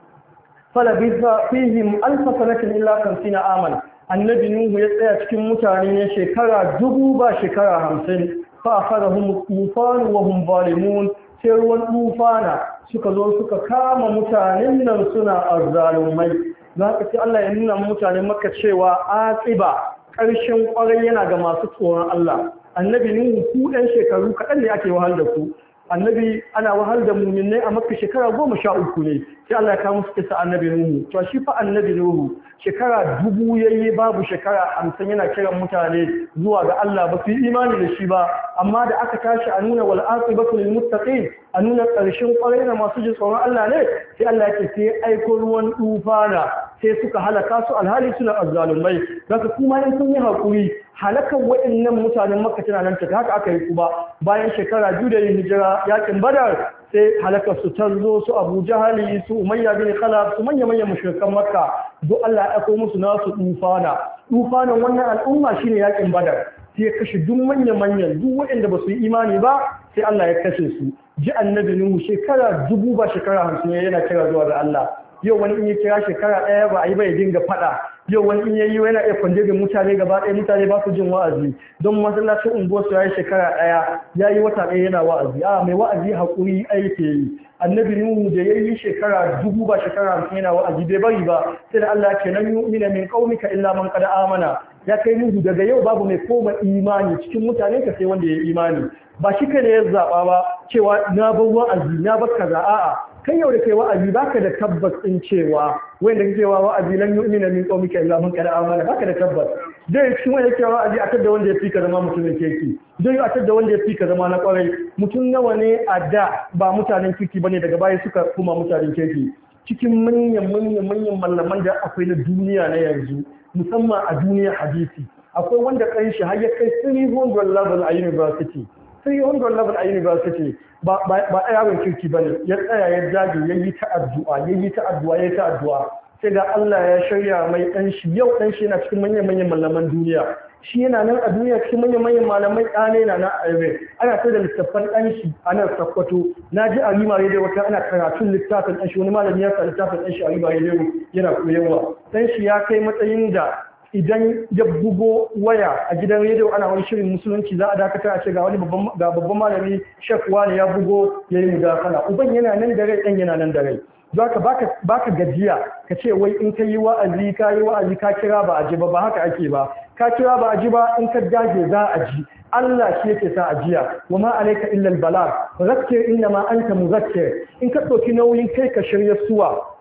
falabisa fihim alfa sanatin illa khamsina aman. Annabi Nuhu ya tsaya cikin mutane ne shekara dubu ba shekara hamsin. fa akhadhum tufan wa hum zalimun. Sai ruwan tufana suka zo suka kama mutanen nan suna azzalumai. Zaka sai Allah ya nuna mutanen Makka cewa aqiba ƙarshen ƙwarai yana ga masu tsoron Allah. Annabi Nuhu ku ɗan shekaru kaɗan ne ake wahal da ku. Annabi ana wahal da muminai a Makka shekara goma sha uku ne. Sai Allah ya kawo musu kisa Annabi Nuhu. To shi fa Annabi Nuhu shekara dubu yayi babu shekara hamsin yana kiran mutane zuwa ga Allah ba su yi imani da shi ba. Amma da aka tashi a nuna wal aqibatu lil muttaqin, a nuna ƙarshen ƙwarai na masu jin tsoron Allah ne. Sai Allah ya ce sai aiko ruwan tufana sai suka halaka su alhali suna azzalumai. Daga kuma in sun yi haƙuri halakan waɗannan mutanen Makka tana nan ta haka aka yi kuma bayan shekara biyu da yin hijira yakin Badar sai halakar su ta zo su Abu Jahali su Umayya bin Khalaf su manya manyan mushrikan Makka duk Allah ya aiko musu nasu tufana. Tufanan wannan al'umma shine yakin Badar. Sai ya kashe duk manya manyan duk waɗanda ba su yi imani ba sai Allah ya kashe su. Ji Annabi Nuhu shekara dubu ba shekara hamsin yana kira zuwa ga Allah. Yau wani in ya kira shekara ɗaya ba a yi bai dinga faɗa. Yau wani in ya yi yana iya kwanje da mutane gaba ɗaya mutane ba su jin wa'azi. Don masallacin unguwarsu ya yi shekara ɗaya ya yi wata ɗaya yana wa'azi. A mai wa'azi haƙuri aiki yi. Annabi Nuhu da ya yi shekara dubu ba shekara hamsin yana wa'azi bai bari ba. Sai da Allah ke nan yu'mina min qaumika illa man qad amana. Ya kai Nuhu daga yau babu mai koma imani cikin mutane ka sai wanda ya yi imani. Ba shi kai ne ya zaɓa ba cewa na bar wa'azi na bar kaza a'a. Kai yau da kai wa'azi baka da tabbas din cewa wanda kake wa wa'azi lan yu'mina min qaumika illa man qad amana baka da tabbas dai cikin wanda yake wa'azi a tada wanda ya fika zama mutumin kirki dai a tada wanda ya fika zama na kwarai mutum nawa ne a da ba mutanen kirki bane daga baya suka kuma mutanen kirki cikin manyan manyan manyan malaman da akwai na duniya na yanzu musamman a duniya hadisi akwai wanda kan shi har ya kai three hundred level a university three hundred level a university ba ba yaron kirki bane ya tsaya ya dage yayi ta addu'a yayi ta addu'a yayi ta addu'a sai ga Allah ya shirya mai dan shi yau dan shi yana cikin manyan manyan malaman duniya shi yana nan a duniya cikin manyan manyan malamai ɗane na na arabe ana sai da littafan dan shi ana sakkwato naji a rima da wata ana karatun littafin dan shi wani malami ya sa littafin dan shi a rima yana koyarwa dan shi ya kai matsayin da idan ya bugo waya a gidan rediyo ana wani shirin musulunci za a dakatar a ce ga wani babban malami shek wani ya bugo ya yi mudakala uban yana nan da rai ɗan yana nan da rai don haka baka gajiya ka ce wai in ka yi wa'azi ka yi wa'azi ka kira ba a ji ba ba haka ake ba ka kira ba a ji ba in ka dage za a ji Allah shi yake sa ajiya wa ma alayka illa al-balagh zakkir inna ma anta muzakkir in ka dauki nauyin kai ka shirya suwa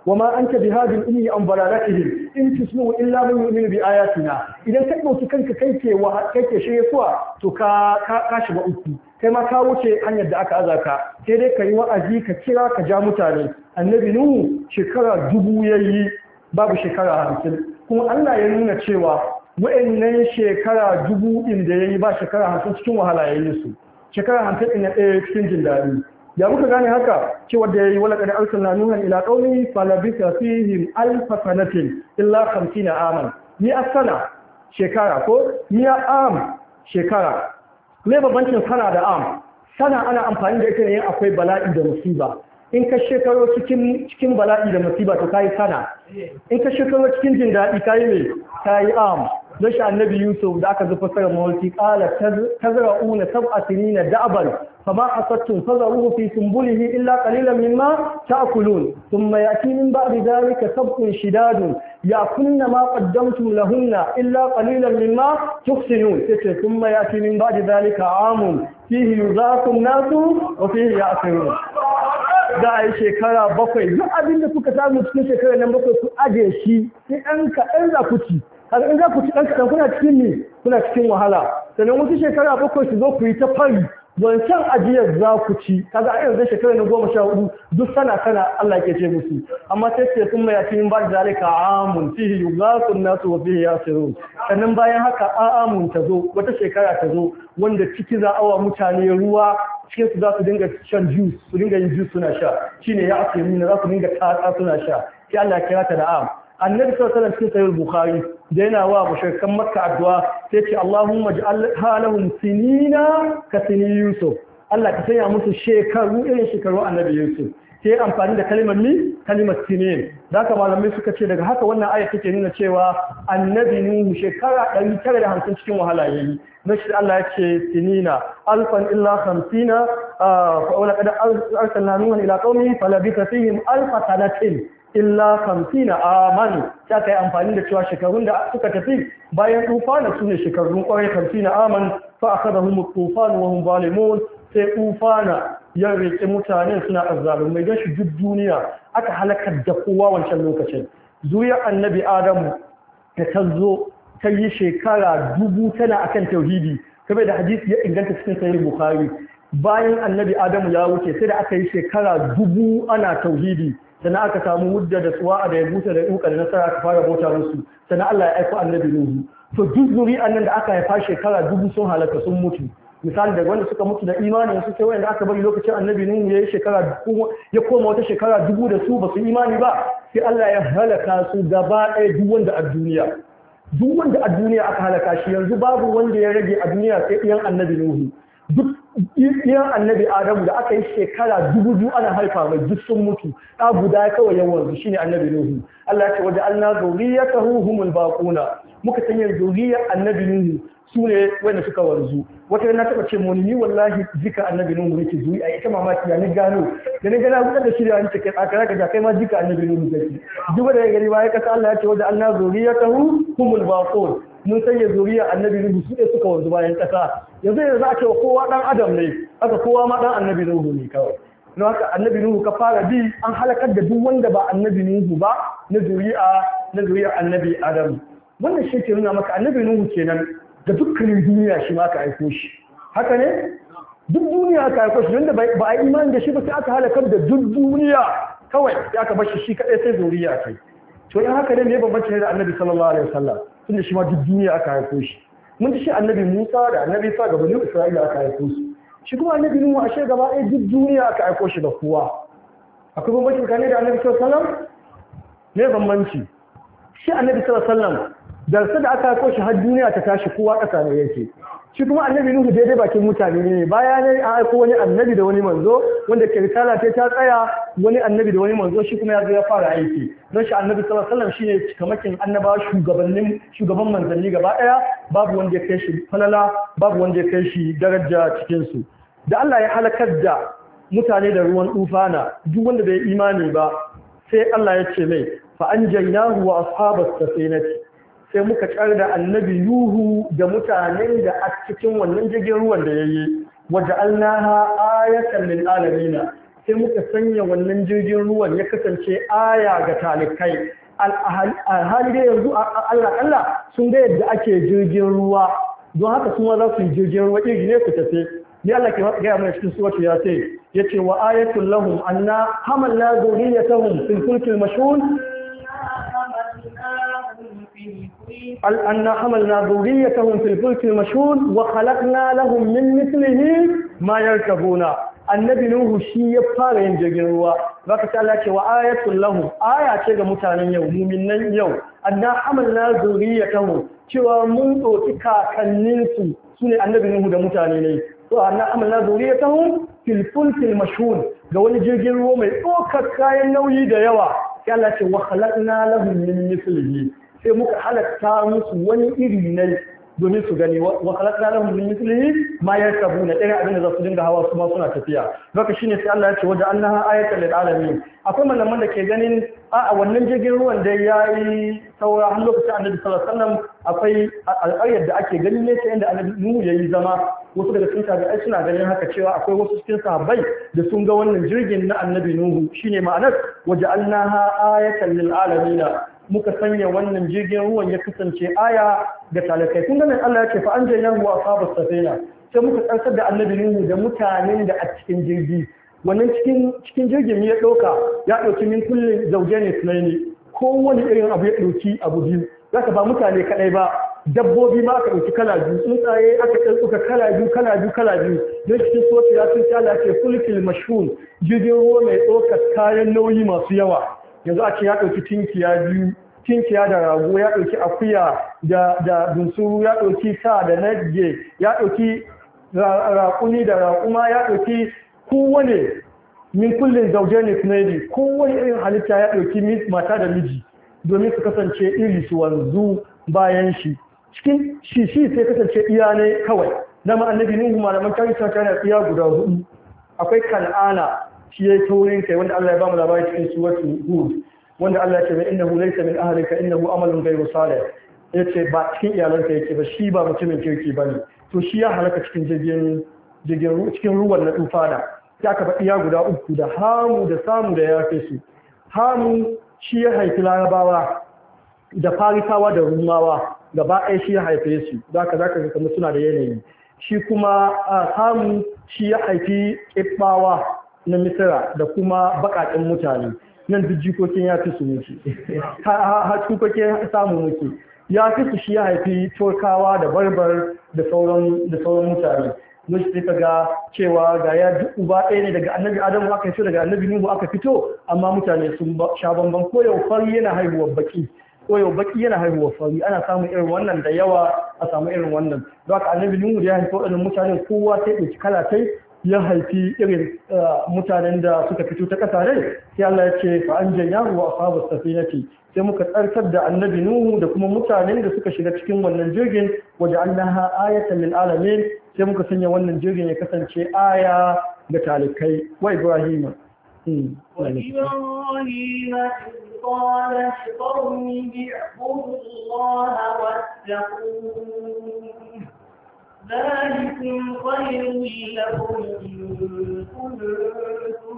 wama anta bihadin inni an balalatihim in tusmu illa man yu'minu bi ayatina idan ka dauki kanka kai ke wa kai ke shirye kuwa to ka ka shiga uku kai ma ka wuce hanyar da aka azaka sai dai ka yi wa'azi ka kira ka ja mutane annabi nuhu shekara dubu yayi babu shekara hamsin kuma Allah ya nuna cewa wa'annan shekara dubu din da yayi ba shekara hamsin cikin wahala yayi su shekara hamsin din ɗaya cikin jin daɗi ya muka gane haka cewa da yayi wala kada arsalna nuhan ila qaumi falabisa fihim alf sanatin illa khamsina aman ni asana shekara ko ni am shekara me babancin sana da am sana ana amfani da ita ne akwai bala'i da musiba in ka shekaro cikin cikin bala'i da musiba to kai sana in ka shekaro cikin jin daɗi kai me kai am don shi annabi yusuf da aka zufa sarar mawalki ƙala tazra'una sab'a sinina da'ban fama hasattum fazaruhu fi sumbulihi illa qalilan mimma ta'kulun thumma ya'ti min ba'di dhalika sab'un shidadun ya'kulna ma qaddamtum lahunna illa qalilan mimma tuhsinun sai thumma ya'ti min ba'di dhalika 'amun fihi yudhaqu an-nasu wa fihi ya'sirun da a yi shekara bakwai duk abin da kuka samu cikin shekarar nan bakwai ku aje shi sai ɗan kaɗan za ku ci kaga in za ku ci ɗan kaɗan kuna cikin ne kuna cikin wahala sannan wasu shekara bakwai su zo ku yi ta fari wancan ajiyar za ku ci kaga a yanzu shekarar na goma sha hudu duk sana sana Allah ke ce musu amma sai ce sun mai yafi ba da zalika amun fihi yughasu nasu wa fihi yasirun sannan bayan haka amun ta zo wata shekara ta zo wanda ciki za a wa mutane ruwa cikin su za su dinga shan juice su dinga yin juice suna sha shine ya asiruna za su dinga tsatsa suna sha sai Allah ya kira ta da am annabi sallallahu alaihi wasallam cikin sahih bukhari da yana wa mushrikan makka addu'a sai ce Allahumma ij'al halahum sinina ka sini yusuf Allah ka sanya musu shekaru irin shekaru annabi yusuf sai amfani da kalimar ni kalimar sinin zaka malamai suka ce daga haka wannan aya take nuna cewa annabi nuhu shekara ɗari tara da hamsin cikin wahala yayi nashi Allah ya ce sinina alfan illa khamsina fa wala qad arsalna nuhan ila qaumi falabitha fihim alfa sanatin illa khamsina amani ta kai amfani da cewa shekarun da suka tafi bayan tufana sune shekarun kwarai khamsina aman fa akhadahum tufan wa hum zalimun sai tufana ya rike mutanen suna azzalumai don shi duk duniya aka halakar da kowa wancan lokacin zuriyar annabi adamu da ta zo ta yi shekara dubu tana akan tauhidi kamar da hadisi ya inganta cikin sahih bukhari bayan annabi adamu ya wuce sai da aka yi shekara dubu ana tauhidi sannan aka samu mudda da tsuwa da ya buta da duka da nasara aka fara bauta musu sannan Allah ya aika annabi Nuhu to duk zuri'an nan da aka haifa shekara dubu sun halaka sun mutu misali daga wanda suka mutu da imani su sai wanda aka bari lokacin annabi Nuhu ya yi shekara ya koma wata shekara dubu da su ba su imani ba sai Allah ya halaka su gaba ɗaya duk wanda a duniya duk wanda a duniya aka halaka shi yanzu babu wanda ya rage a duniya sai iyan annabi Nuhu duk iyan annabi Adamu da aka yi shekara dubu biyu ana haifa mai duk sun mutu ɗa guda kawai yawan shine annabi Nuhu Allah ya ce waje Allah zuriyatahu humul baquna muka sanya zuriyar annabi Nuhu su ne wanda suka wanzu wata na taba ce mun ni wallahi jika annabi Nuhu yake zuwi a ita mamaki ya ni gano da ni gana gudan da shirya ni take tsakara ka kai ma jika annabi Nuhu yake duk da gari ba ya kasa Allah ya ce waje Allah zuriyatahu humul baqun mun sanya zuriya annabi Nuhu su ne suka wanzu bayan kasa yanzu yanzu a ce kowa dan adam ne aka kowa ma dan annabi Nuhu ne kawai don haka annabi Nuhu ka fara bi an halakar da duk wanda ba annabi Nuhu ba na zuriya na zuriya annabi Adam wannan shi ke nuna maka annabi Nuhu kenan da dukkanin duniya shi ma ka aiko shi haka ne duk duniya aka aiko shi wanda ba a imani da shi ba sai aka halakar da duk duniya kawai sai aka bar shi shi kadai sai zuriya kai to in haka ne me bambanci ne da annabi sallallahu alaihi wasallam tunda shi ma duk duniya aka aiko shi mun ji shi annabi Musa da annabi Isa ga bani Isra'ila aka aiko su shi kuma annabi Nuhu ashe gaba ɗaya duk duniya aka aiko shi da kowa akwai bambanci tsakanin da annabi sallallahu alaihi wasallam ne bambanci shi annabi sallallahu alaihi wasallam da sai da aka aiko shi har duniya ta tashi kowa ƙasa ne yake shi kuma annabi Nuhu daidai bakin mutane ne baya ne an aiko wani annabi da wani manzo wanda ke risala ta ta tsaya wani annabi da wani manzo shi kuma ya zo ya fara aiki don shi annabi sallallahu alaihi wasallam shine cikamakin annabawa shugabannin shugaban manzanni gaba daya babu wanda ya kai shi falala babu wanda ya kai shi daraja cikin su da Allah ya halakar da mutane da ruwan tufana duk wanda bai imani ba sai Allah ya ce mai fa anjaynahu wa ashabas safinati sai muka tsar da annabi Nuhu da mutanen da a cikin wannan jirgin ruwan da ya yi waje alnaha ayatan lil alamina sai muka sanya wannan jirgin ruwan ya kasance aya ga talikai alhali dai yanzu Allah Allah sun ga yadda ake jirgin ruwa don haka sun za su yi jirgin ruwa iri ne su tafi ni Allah ke gaya mana cikin suratu ya ce yace wa ayatul lahum anna hamalna dhurriyyatahum fil fulkil mashhun al anna hamalna dhurriyyatahum fil fulkil mashhun wa khalaqna lahum min mithlihi ma yarkabuna annabi nuhu shi ya fara yin jirgin ruwa zaka ta Allah ce wa ayatul lahum aya ce ga mutanen yau mu'minan yau anna hamalna dhurriyyatahum cewa mun doki kakannin su sune annabi nuhu da mutane ne to anna hamalna dhurriyyatahum fil fulkil mashhun ga wani jirgin ruwa mai tsokar kayan nauyi da yawa sai Allah ce wa khalaqna lahum min mithlihi sai muka halatta musu wani iri ne domin su gani wa khalaqna lahum min mithlihi ma yarkabuna irin abin da za su dinga hawa su ma suna tafiya haka shine sai Allah ya ce waja annaha ayatan lil alamin akwai malaman da ke ganin a wannan jirgin ruwan da yayi saura har lokacin Annabi sallallahu alaihi wasallam akwai al'ayyar da ake ganin ne ta inda Annabi Nuhu yayi zama wasu daga cikin tabi'ai suna ganin haka cewa akwai wasu cikin sahabbai da sun ga wannan jirgin na Annabi Nuhu shine ma'anar waja annaha ayatan lil alamin muka sanya wannan jirgin ruwan ya kasance aya ga talakai kun ganin Allah ya ce fa anjaynahu wa ashabas safina sai muka tsarkar da annabi Nuhu da mutanen da a cikin jirgi wannan cikin cikin jirgin ya dauka ya dauki min kullin zawjaini sunaini kowane irin abu ya dauki abu biyu zaka ba mutane kadai ba dabbobi ma aka dauki kala biyu tsuntsaye aka dauka kala biyu kala biyu kala biyu don cikin soti ya sun Allah ce fulkil mashhun jirgin ruwa mai ɗaukar kayan nauyi masu yawa yanzu a ce ya ɗauki tinkiya biyu tinkiya da rago ya ɗauki akuya da da dunsuru ya ɗauki sa da nagge ya ɗauki raƙuni da raƙuma ya ɗauki kowane min kullin zawjaini sunaini kowane irin halitta ya ɗauki mata da miji domin su kasance iri su wanzu bayan shi cikin shi shi sai kasance iya ne kawai dama annabi Nuhu malaman tarihi ta yana iya guda hudu akwai Kan'ana shi yayi taurin kai wanda Allah ya ba mu labari cikin suratul Hud wanda Allah ya ce mai innahu laysa min ahlika innahu amalun ghayru salih yace ba cikin iyalanka yake ba shi ba mutumin kirki bane to shi ya halaka cikin jirgin jirgin cikin ruwan na tufana sai aka faɗi ya guda uku da Hamu da Samu da Yafe su Hamu shi ya haifi Larabawa da Farisawa da Rumawa gaba ɗaya shi ya haife su zaka zaka ga kamar suna da yanayi shi kuma Samu shi ya haifi Ibbawa na Misra da kuma baƙaƙen mutane nan duk jikokin ya fi su muke ha jikokin samu muke ya fi su shi ya haifi Turkawa da Barbar da sauran da sauran mutane mun shi ga cewa ga ya duk uba ɗaya ne daga annabi Adamu aka fito daga annabi Nuhu aka fito amma mutane sun sha bamban ko yau fari yana haihuwar baki ko yau baki yana haihuwar fari ana samun irin wannan da yawa a samu irin wannan don haka annabi Nuhu da ya haifi waɗannan mutane kowa sai ɗauki kala tai ya haifi irin mutanen da suka fito ta ƙasa rai sai Allah ya ce fa an janya wa ashabus safinati sai muka tsarkar da annabi Nuhu da kuma mutanen da suka shiga cikin wannan jirgin waje annaha ayatan lil alamin sai muka sanya wannan jirgin ya kasance aya ga talikai wa Ibrahim wa Ibrahim قال لقومه اعبدوا الله واتقوه ذلكم خير لكم إن كنتم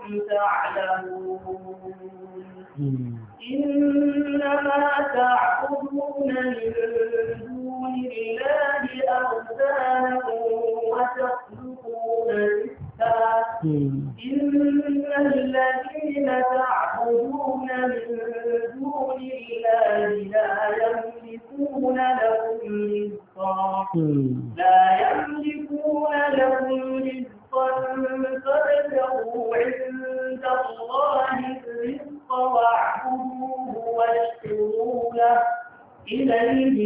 تعلمون إنما تعبدون من دون الله أوثانا وتخلقون رزقا إن الذين تعبدون من دون الله لا يملكون لكم رزقا لا يملكون لكم رزقا فابتغوا عند الله الرزق واعبدوه واشكروا له إليه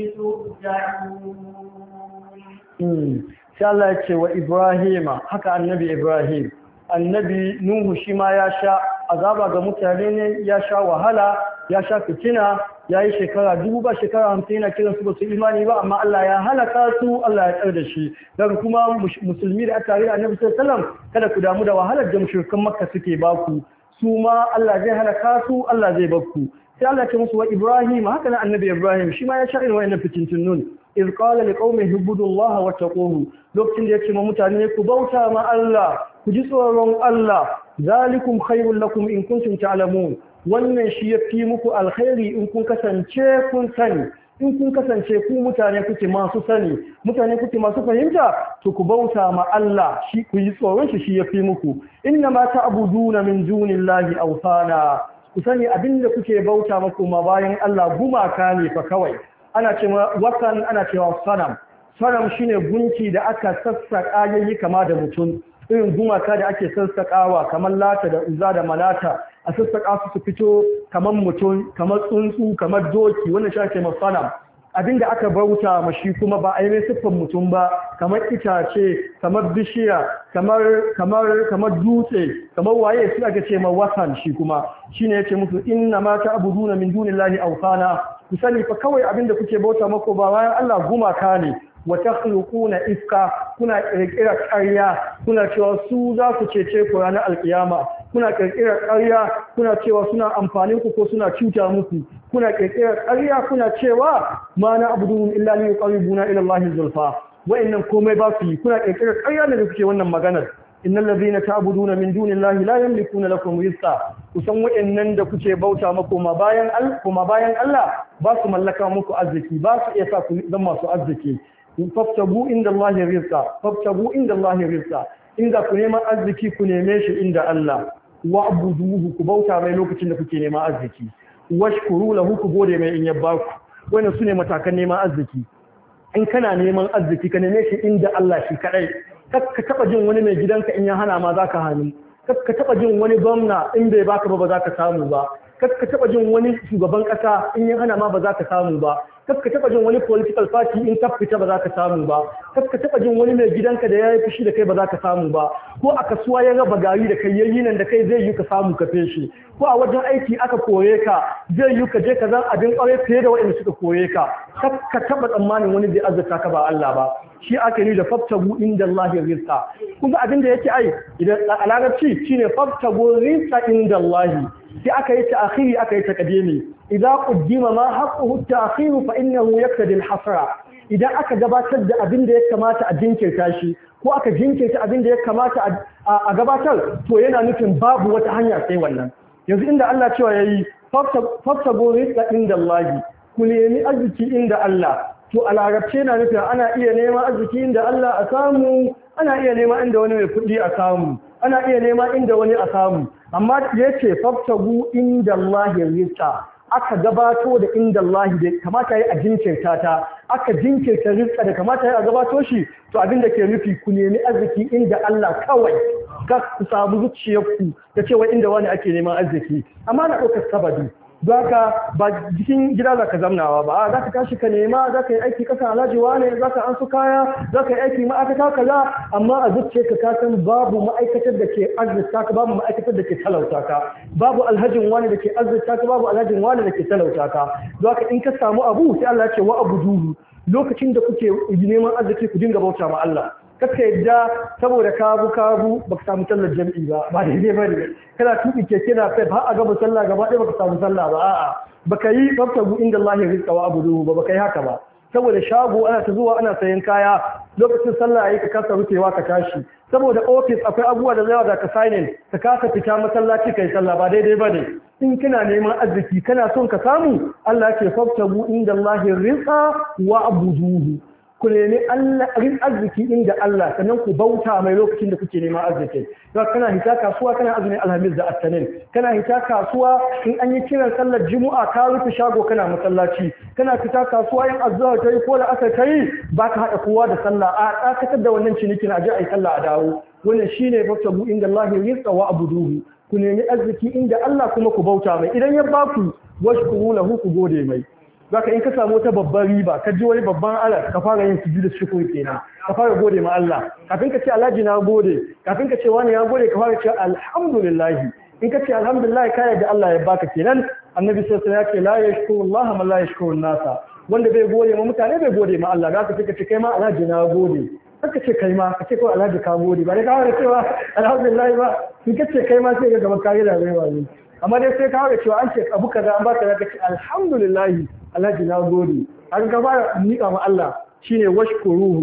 ترجعون. sai Allah ya ce wa Ibrahima haka annabi Ibrahim annabi Nuhu shi ma ya sha azaba ga mutane ne ya sha wahala ya sha fitina ya yi shekara dubu ba shekara hamsin yana kiran su ba su imani ba amma Allah ya halaka su Allah ya tsar da shi daga kuma musulmi da aka yi annabi sallallahu alaihi wasallam kada ku damu da wahalar da mushrikan Makka suke baku su ma Allah zai halaka su Allah zai bakku sai Allah ya ce musu wa Ibrahim haka nan annabi Ibrahim shi ma ya sha irin wannan fitintunnun iz qala liqaumihi ibudullaha wattaquhu lokacin da yace ma mutane ku bauta ma Allah ku ji tsoron Allah zalikum khairul lakum in kuntum ta'lamun wannan shi yafi muku alkhairi in kun kasance kun sani in kun kasance ku mutane kuke masu sani mutane kuke masu fahimta to ku bauta ma Allah shi ku yi tsoron shi shi yafi muku inna ma ta'buduna min dunillahi awthana ku sani abinda kuke bauta muku ma bayan Allah gumaka ne fa kawai ana cewa wasan ana cewa sanam sanam shine gunki da aka sassaka yayi kama da mutum irin gumaka da ake sassakawa kamar lata da uza da malata a sassaka su su fito kamar mutum kamar tsuntsu kamar doki wannan shi ake masanam abinda aka bauta mashi kuma ba a yi mai siffar mutum ba kamar itace kamar bishiya kamar kamar kamar dutse kamar waye su aka ce ma wasan shi kuma shine yace musu inna ma ta'buduna min dunillahi awthana ku sani fa kawai abinda kuke bauta mako ba bayan Allah gumaka ne wa takhluquna ifka kuna kirkira ƙarya kuna cewa su za su cece ku ranar alkiyama kuna kirkira ƙarya kuna cewa suna amfanin ku ko suna cuta muku kuna kirkira ƙarya kuna cewa ma na abuduhum illa li yuqarribuna ila Allah zulfa wa'annan komai ba su yi kuna kirkira ƙarya ne da kuke wannan maganar innal ladhina ta'buduna min dunillahi la yamlikuna lakum rizqa kusan wa'annan da kuke bauta mako ma bayan Allah kuma bayan Allah ba su mallaka muku arziki ba su iya sa ku zama masu arziki faftabu inda Allah rizqa faftabu inda Allah rizqa inda ku neman arziki ku neme shi inda Allah wa'buduhu ku bauta mai lokacin da kuke neman arziki washkuru lahu ku gode mai in ya baku wannan sune matakan neman arziki in kana neman arziki ka neme shi inda Allah shi kadai ka taba jin wani mai gidanka in ya hana ma zaka hani ka taba jin wani gwamna in bai baka ba ba zaka samu ba ka taba jin wani shugaban kasa in ya hana ma ba zaka samu ba ka taba jin wani political party in ka fita ba za ka samu ba ka taba jin wani mai gidanka da ya yi fushi da kai ba za ka samu ba ko a kasuwa ya raba gari da kai yayi nan da kai zai yi ka samu ka feshi ko a wajen aiki aka koye ka zai yi ka je ka zan abin ƙwarai fiye da waɗanda suka koye ka ka taba tsammanin wani zai azurta ka ba Allah ba shi aka yi da faftagu inda Allah ya rizqa kuma abin da yake ai idan a larabci shine faftagu rizqa inda Allah sai aka yi ta'khiri aka yi taqdimi idza qaddima ma haqquhu at-ta'khir fa innahu yaqtadi al-hasra idan aka gabatar da abin da ya kamata a jinkirta shi ko aka jinkirta abin da ya kamata a gabatar to yana nufin babu wata hanya sai wannan yanzu inda Allah cewa yayi faftagu rizqa inda Allah ku nemi arziki inda Allah to a larabce na nufin ana iya neman arziki inda Allah a samu ana iya nema inda wani mai kuɗi a samu ana iya nema inda wani a samu amma yace faftagu inda Allah rizqa aka gabato da inda Allah da kamata yi a jinkirta ta aka jinkirta rizqa da kamata yi a gabato shi to abin da ke nufi ku nemi arziki inda Allah kawai ka ku samu zuciyarku ta cewa inda wani ake neman arziki amma na ɗaukar sababi zaka ba jikin gida zaka zamnawa ba zaka tashi ka nema zaka yi aiki kasa alhaji wane zaka an su kaya zaka yi aiki ma'aikata kaza amma a zuciyarka ka san babu ma'aikatar da ke arzika ka babu ma'aikatar da ke talauta ka babu alhajin wani da ke arzika ka babu alhajin wani da ke talauta ka zaka in ka samu abu sai Allah ya ce wa abuduhu lokacin da kuke neman arziki ku dinga bauta ma Allah kaka yadda saboda kabu kabu baka samu sallar jami'i ba ba daidai bane kana tuki keke na kai har a gaba sallah gaba ɗaya baka samu sallah ba a'a baka yi faftagu inda Allah ya rizqa wa abudu ba baka yi haka ba saboda shago ana ta zuwa ana sayan kaya lokacin sallah yayi ka kasa rufewa ka tashi saboda office akwai abubuwa da yawa da ka signing ka kasa fita masallaci kai sallah ba daidai bane in kana neman arziki kana son ka samu Allah ya ce faftagu inda Allah ya rizqa wa abuduhu ku nemi arziki inda Allah sannan ku bauta mai lokacin da kuke neman arziki don kana hita kasuwa kana azumin alhamis da attanin kana hita kasuwa in an yi kiran sallar juma'a ka rufe shago kana masallaci kana fita kasuwa in azhar ta yi ko da aka kai ba ka haɗa kowa da sallah a dakatar da wannan cinikin a je a yi sallah a dawo wannan shine fatabu inda Allah ya rizqa wa abuduhu ku nemi arziki inda Allah kuma ku bauta mai idan ya baku washkuru lahu ku gode mai zaka in ka samu wata babbar riba ka ji wani babban alat ka fara yin sujudu shukuri kenan ka fara gode ma Allah kafin ka ce Alhaji na gode kafin ka ce wani ya gode ka fara ce alhamdulillah in ka ce alhamdulillah ka yarda Allah ya baka kenan annabi sallallahu alaihi wasallam ya ce la yashkuru Allah man la yashkuru nasa wanda bai gode ma mutane bai gode ma Allah zaka ce ka ce kai ma Alhaji na gode ka ce kai ma ka ce ko Alhaji ka gode ba dai ka fara cewa alhamdulillah ba in ka ce kai ma sai ga gaba ka yi da rayuwa ne amma dai sai ka fara cewa an ce abu kaza an baka zaka ce alhamdulillah Alhaji na gode an ka fara miƙa ma Allah shine washkuruhu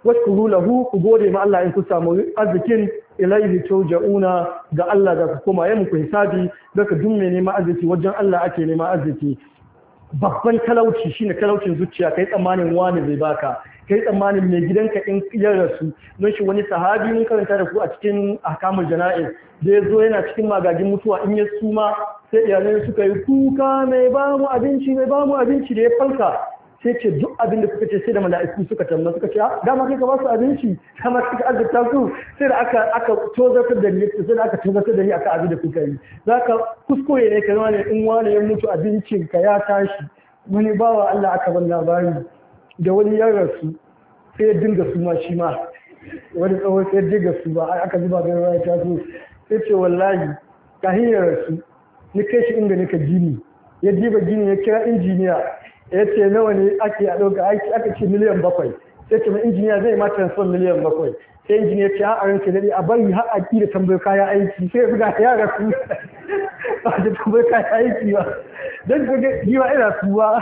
washkuru lahu ku gode ma Allah in ku samu arzikin ilaihi turja'una ga Allah da ku koma yayin ku hisabi daga duk mai neman arziki wajen Allah ake neman arziki babban talauci shine talaucin zuciya kai tsammanin wani zai baka kai tsammanin mai gidanka in ya rasu don shi wani sahabi mun karanta da ku a cikin ahkamul jana'iz da yazo yana cikin magagin mutuwa in ya suma sai iyalai suka yi kuka mai ba mu abinci mai ba mu abinci da ya falka sai ce duk abin da kuka ce sai da mala'iku suka tamma suka ce dama kai ka ba su abinci dama kai ka azurta su sai da aka aka tozartar da ni sai da aka tozartar da ni aka abin da kuka yi zaka kuskure ne ka ne in wani ya mutu abincin ka ya tashi wani bawa Allah aka ban labari da wani ya rasu sai ya dinga su ma shi ma wani tsawon sai ya dinga su ba aka zuba da ruwa ya taso sai ce wallahi ka hiyar rasu ni kai shi inda nika gini ya diba gini ya kira injiniya ya ce nawa ne ake a ɗauka aiki aka ce miliyan bakwai sai ce mai injiniya zai ma transfer miliyan bakwai sai injiniya ce a ranke daɗe a bari har a ƙi da tambayar kayan aiki sai buga ya rasu ba da tambayar kayan aiki ba don ga giwa ina su ba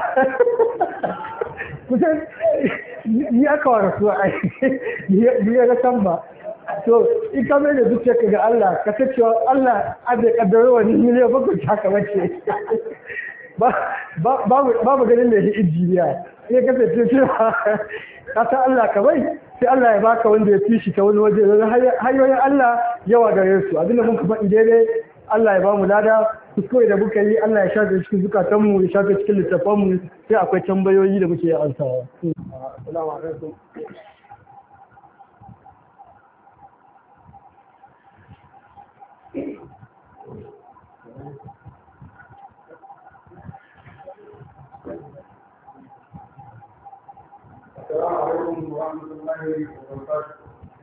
kusan ni aka wa rasuwa aiki ni ya rasan ba to in ka mai da zuciyarka ga Allah ka ta cewa Allah abe kaddaro wani miliyan bakwai haka bace babu ganin da shi injiniya sai ka tafi cewa ka san Allah ka bai sai Allah ya baka wanda ya fi shi ta wani waje hanyoyin Allah yawa gare su abinda mun kuma daidai Allah ya bamu lada kuskure da muka yi Allah ya shafe cikin zukatanmu ya shafe cikin littafanmu sai akwai tambayoyi da muke ansawa. Assalamu alaikum. Assalamu alaikum wa rahmatullahi wa barakatuh.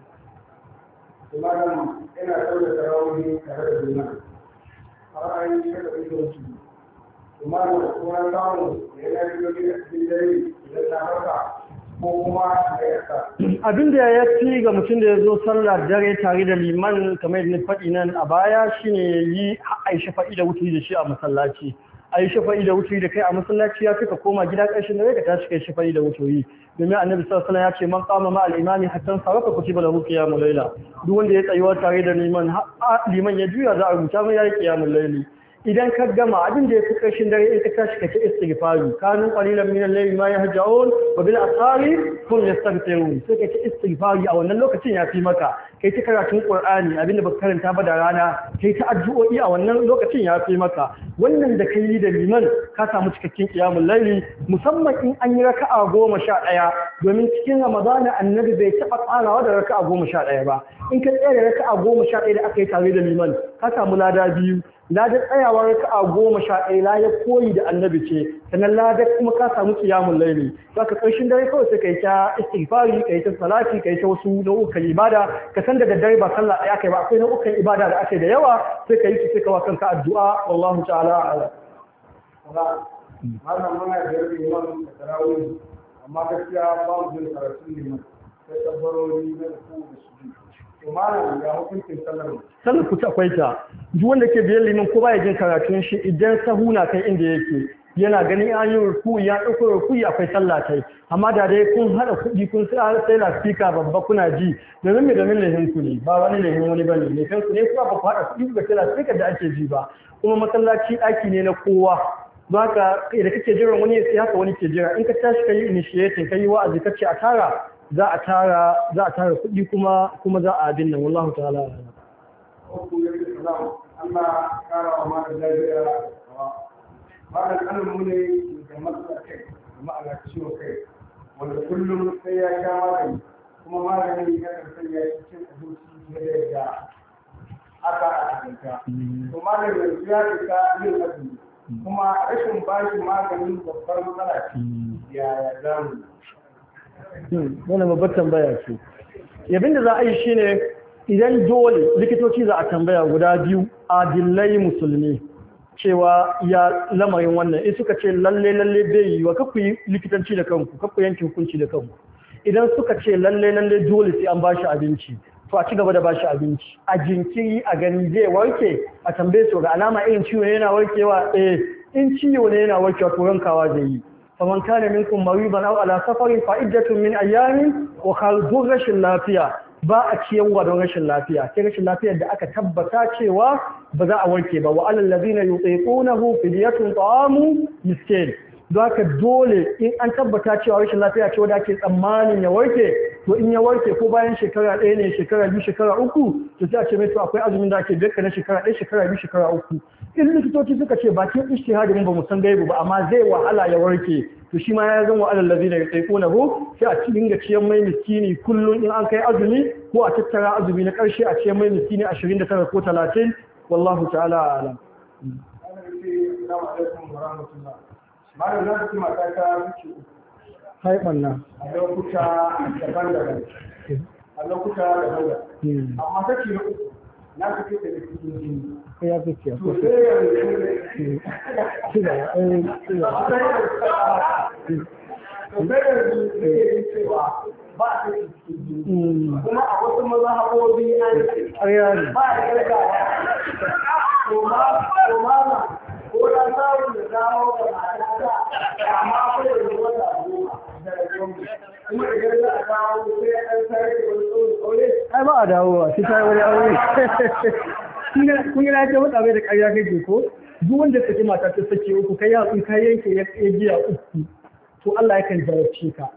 Malam ina ɗaura tarawih tare da juna. A ra'ayin shi da ido su. Kuma da kuma samu da yana biyo da cikin dare idan na haka ko kuma da yasa. Abin da ya fi ga mutum da ya zo sallar dare tare da liman kamar yadda faɗi nan a baya shine yi aisha faɗi da wuce da shi a masallaci. a yi shafa'i da wuturi da kai a masallaci ya fi ka koma gida ƙarshen da ka tashi kai shafa'i da wuturi domin annabi sallallahu alaihi wasallam ya ce man qama ma al-imami hatta saraka kutiba lahu qiyamul layla duk wanda ya tsayuwa tare da liman liman ya juya za a rubuta mai yayi qiyamul layli idan ka gama abin da ya fi ƙarshen dare in ka tashi ka ci istighfari kanu qalilan min al-layli ma yahja'un wa bil asari hum yastaghfirun sai ka ci istighfari a wannan lokacin ya fi maka kai ta karatun Qur'ani abinda baka karanta ba da rana kai ta addu'o'i a wannan lokacin ya fi maka wannan da kai da liman ka samu cikakken qiyamul layli musamman in an yi raka'a goma sha ɗaya domin cikin Ramadana annabi bai taɓa tsarawa da raka'a goma sha ɗaya ba in ka tsaya da raka'a goma sha ɗaya da aka yi tare da liman ka samu lada biyu ladar tsayawa raka'a goma sha ɗaya ladar koyi da annabi ce sannan ladar kuma ka samu qiyamul layli saka karshen dare kawai sai kai ta istighfari kai ta salati kai ta wasu nau'ukan ibada ka san da daddare ba sallah ɗaya kai ba akwai nau'ukan ibada da ake da yawa sai ka yi su sai ka wa kanka addu'a wallahu ta'ala a'lam wannan muna da yarda yawan tarawih amma gaskiya ba mu jin karatun liman sai tabbarori na da ku da su to malam ya hukuncin sallar sallar ku akwai ta duk wanda ke biyan liman ko baya jin karatun shi idan sahuna kai inda yake yana ganin an yi ruku ya ɗauko ruku akwai sallah kai amma da dai kun haɗa kuɗi kun sai la speaker babba kuna ji domin me domin lehin ku ne ba wani lehin wani bane lehin ku ne kuma ba ku haɗa kuɗi ga sai la speaker da ake ji ba kuma masallaci ɗaki ne na kowa ba ka da kake jiran wani sai haka wani ke jira in ka tashi kai initiating kai wa'azi kace a tara za a tara za a tara kuɗi kuma kuma za a abin nan wallahu ta'ala Allah kara wa mata lafiya malam kanin mu ne da matsala kai kuma ana ciwo kai wanda kullum sai ya sha magani kuma magani ya kan sanya shi cin abinci da yadda aka aikata to magani yanzu ya fita yin azumi kuma rashin bashi maganin babbar matsala ce yaya zamu wannan babbar tambaya ce yabin da za a yi shine idan dole likitoci za a tambaya guda biyu adillai musulmi cewa ya lamarin wannan in suka ce lalle lalle bai yi wa kakku yi likitanci da kanku kakku yanke hukunci da kanku idan suka ce lalle lalle dole sai an bashi abinci to a ci gaba da bashi abinci a jinkiri a gani zai warke a tambaye su ga alama irin ciwo yana warkewa eh in ciwo ne yana warkewa to rankawa zai yi faman kana minkum mariban aw ala safarin fa iddatun min ayyamin wa khalqur rashin lafiya ba a ciyarwa don rashin lafiya sai rashin lafiyar da aka tabbata cewa ba za a warke ba wa alal ladina yutiqunahu fidyatun ta'amu miskin don haka dole in an tabbata cewa rashin lafiya ce wanda ake tsammanin ya warke to in ya warke ko bayan shekara ɗaya ne shekara biyu shekara uku to sai a ce mai to akwai azumin da ake biyar na shekara ɗaya shekara biyu shekara uku in likitoci suka ce bakin ishtihadin ba mu san gaibu ba amma zai wahala ya warke to shi ma ya zama alal ladina yutiqunahu sai a cikin ga ciyan mai miskini kullun in an kai azumi ko a tattara azumi na ƙarshe a ciyan mai miskini ashirin da tara ko talatin wallahu ta'ala a'lam. Malam na fi mata ta wuce haifan na a lokuta daban-daban a lokuta daban-daban amma ta ce na fi fita da cikin jini ya fi ce to sai yanzu shida ya ɗaya shida to sai yanzu da ke cewa ba a cikin jini kuma a wasu mazhabobi an ce ba a kirgawa to ma to ma ko da samun da dawo da mata amma ko da wata goma da goma kuma idan za a dawo sai an sarki wani tsohon aure ai ba a dawowa sai ta yi wani aure kun yi lafiya wata bai da ƙarya kake ko duk wanda saki mata ta sake uku kai ya tsin kai yanke ya giya uku to Allah yakan jarabce ka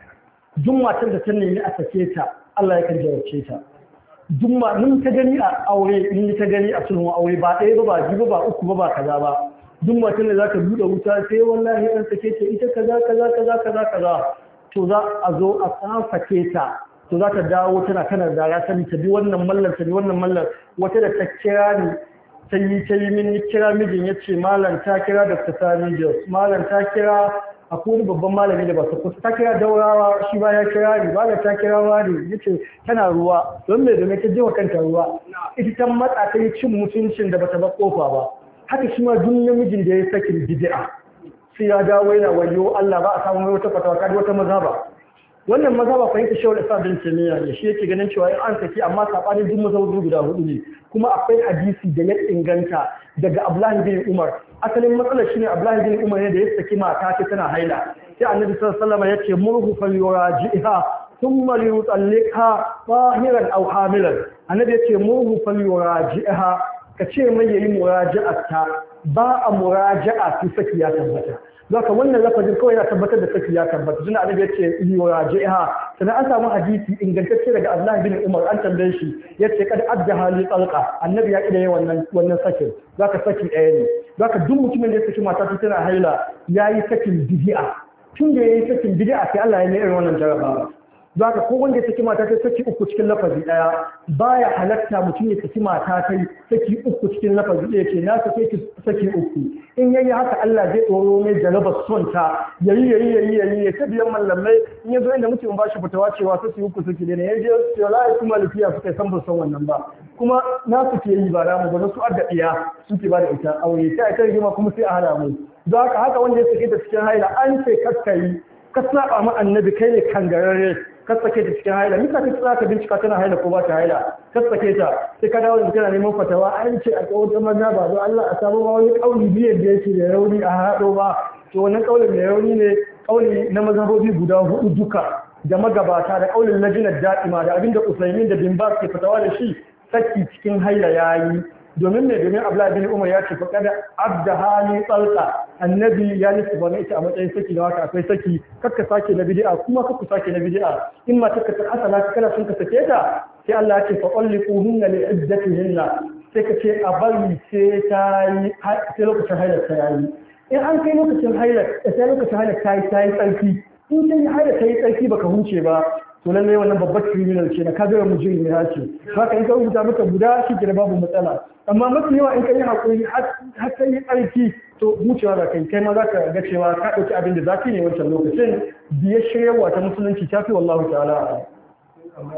duk matar da ta nemi a sake ta Allah yakan jarabce ta Jumma mun ta gani a aure in ta gani a sulhun aure ba ɗaya ba ba biyu ba uku ba ba kaza ba duk mutum da zaka buɗe wuta sai wallahi an sake ta ita kaza kaza kaza kaza kaza to za a zo a sake ta to za ta dawo tana kana da ya sani ta bi wannan mallar ta bi wannan mallar wata da ta kira ni ta yi ta yi min kira mijin ya ce malam ta kira da ta sami jos malam ta kira akwai wani babban malami da ba su kusa ta kira daurawa shi ba ya kira ni ba da ta kira wani ya ce tana ruwa don mai domin ta ji wa kanta ruwa ita ta matsa ta yi cin mutuncin da bata bar kofa ba haka shi ma duk namijin da ya sakin bid'a sai ya dawo yana wayo Allah ba a samu wata fatawa kadi wata maza ba wannan maza ba fahimta shawar isa bin tamiya ne shi yake ganin cewa an saki amma sabanin duk mazauji guda hudu ne kuma akwai hadisi da ya inganta daga Abdullahi bin Umar asalin matsalar shine Abdullahi bin Umar ne da ya saki mata ta tana haila sai Annabi sallallahu alaihi wasallam yace murhu falyuraji'ha thumma liyutalliqha tahiran aw hamilan Annabi yace murhu falyuraji'ha kace mai yayi muraji'atta ba a muraja'a fi saki ya tabbata Zaka wannan lafazin kawai yana tabbatar da saki ya tabbata tunda Annabi yace liyuraji'ha sannan an samu hadisi ingantacce daga Abdullahi bin Umar an tambaye shi yace kad adda hali talqa Annabi ya kida wannan wannan sakin zaka saki ɗaya ne zaka duk mutumin da ya saki mata tana haila yayi sakin bid'a tun da yayi sakin bid'a sai Allah ya yi irin wannan jarabawa zaka ko wanda ya saki mata ta saki uku cikin lafazi daya baya halatta mutum ya saki mata ta saki uku cikin lafazi daya ce na sake ki saki uku in yayi haka Allah zai tsoro mai jarabar son ta yayi yayi yayi yayi ya tabiyan mallamai in yazo inda mutum ba shi fitawa cewa saki uku saki ne yaje ce wallahi kuma lafiya suka san ba san wannan ba kuma na su ke yi ba da mu ba su adda iya suke ba da ita aure sai ita rigima kuma sai a hada mu zaka haka wanda ya sake ta cikin haila an ce kakkai ka saba ma annabi kai ne kangararre ka sake ta cikin haila mika ta tsaka bincika tana haila ko ba ta haila ka sake ta sai ka dawo da kana neman fatawa an ce a kawo manna ba don Allah a samu wani kauli biyar da yake da rauni a hado ba to wannan kaulin da rauni ne kauli na mazhabobi guda hudu duka da magabata da kaulin lajinar da'ima da abinda Usaimin da bin Bas ke fatawa da shi saki cikin haila yayi domin ne domin Abdullahi bin Umar ya ce fa kada abda hali tsalqa annabi ya nufi ba ita a matsayin saki da haka akwai saki kakka sake na bid'a kuma kakku sake na bid'a in ma taka ta asala kana sun ka sake ta sai Allah ya ce fa qalliquhunna li iddatihinna sai ka ce a bari sai ta yi sai lokacin haila ta yayi in an kai lokacin haila sai lokacin haila ta yi ta yi tsarki in sai haila ta yi tsarki baka hunce ba to lallai wannan babbar criminal ce na kaga mujrim ne ce haka in ka rubuta maka guda shi ke babu matsala amma mafi yawa in ka yi hakuri har sai tsarki to wucewa da kai kai ma za ka ga cewa ka ɗauki abin da zafi ne wancan lokacin biye shiryarwa ta musulunci ta fi wallahu ta'ala kuma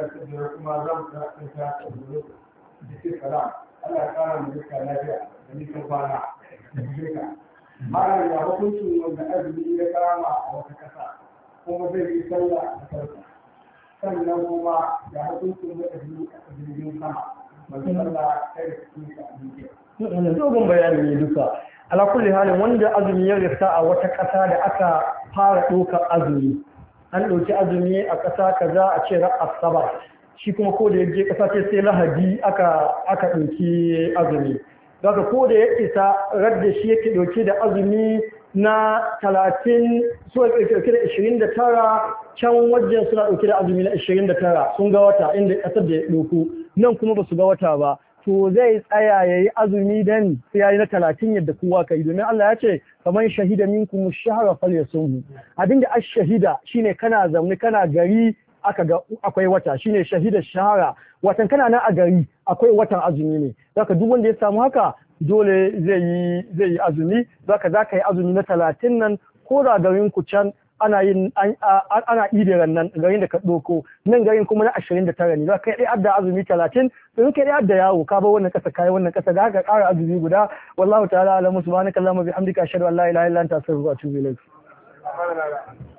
za mu ta ta da ke kara Allah ya kara mu duka lafiya da nisan kwana da duka malam ya hukuncin wanda azumi ya kama a wata kasa kuma zai yi sallah a sarka sannan kuma ya hukuncin da azumi a jirgin sama mai sallah kai da cikin ka abinci wannan dogon bayani ne duka ala kulli halin wanda azumi ya rifta a wata kasa da aka fara ɗaukar azumi an ɗauki azumi a ƙasa kaza a ce ran asabar shi kuma ko da ya je ƙasa ce sai lahadi aka aka ɗauki azumi daga ko da ya isa radda shi yake ɗauke da azumi na talatin suna ɗauke da ishirin da tara can wajen suna ɗauke da azumi na ishirin da tara sun ga wata inda ƙasar da ya ɗauko nan kuma ba su ga wata ba to zai tsaya ya yi azumi dan sai ya yi na talatin yadda kowa ka yi domin Allah ya ce kamar shahida minkum shahara falyasumhu abinda ash shahida shine kana zaune kana gari aka ga akwai wata shine shahida shahara watan kana nan a gari akwai watan azumi ne zaka duk wanda ya samu haka dole zai yi zai yi azumi zaka zaka yi azumi na talatin nan ko da garin ku can ana yin ana idiran nan garin da ka doko nan garin kuma na ashirin da tara ne zaka kai dai adda azumi talatin to kai dai adda yawo ka ba wannan kasa kai wannan kasa da haka ƙara azumi guda wallahu ta'ala alamu subhanakallahumma bihamdika ashhadu an la ilaha illa anta astaghfiruka wa atubu ilaik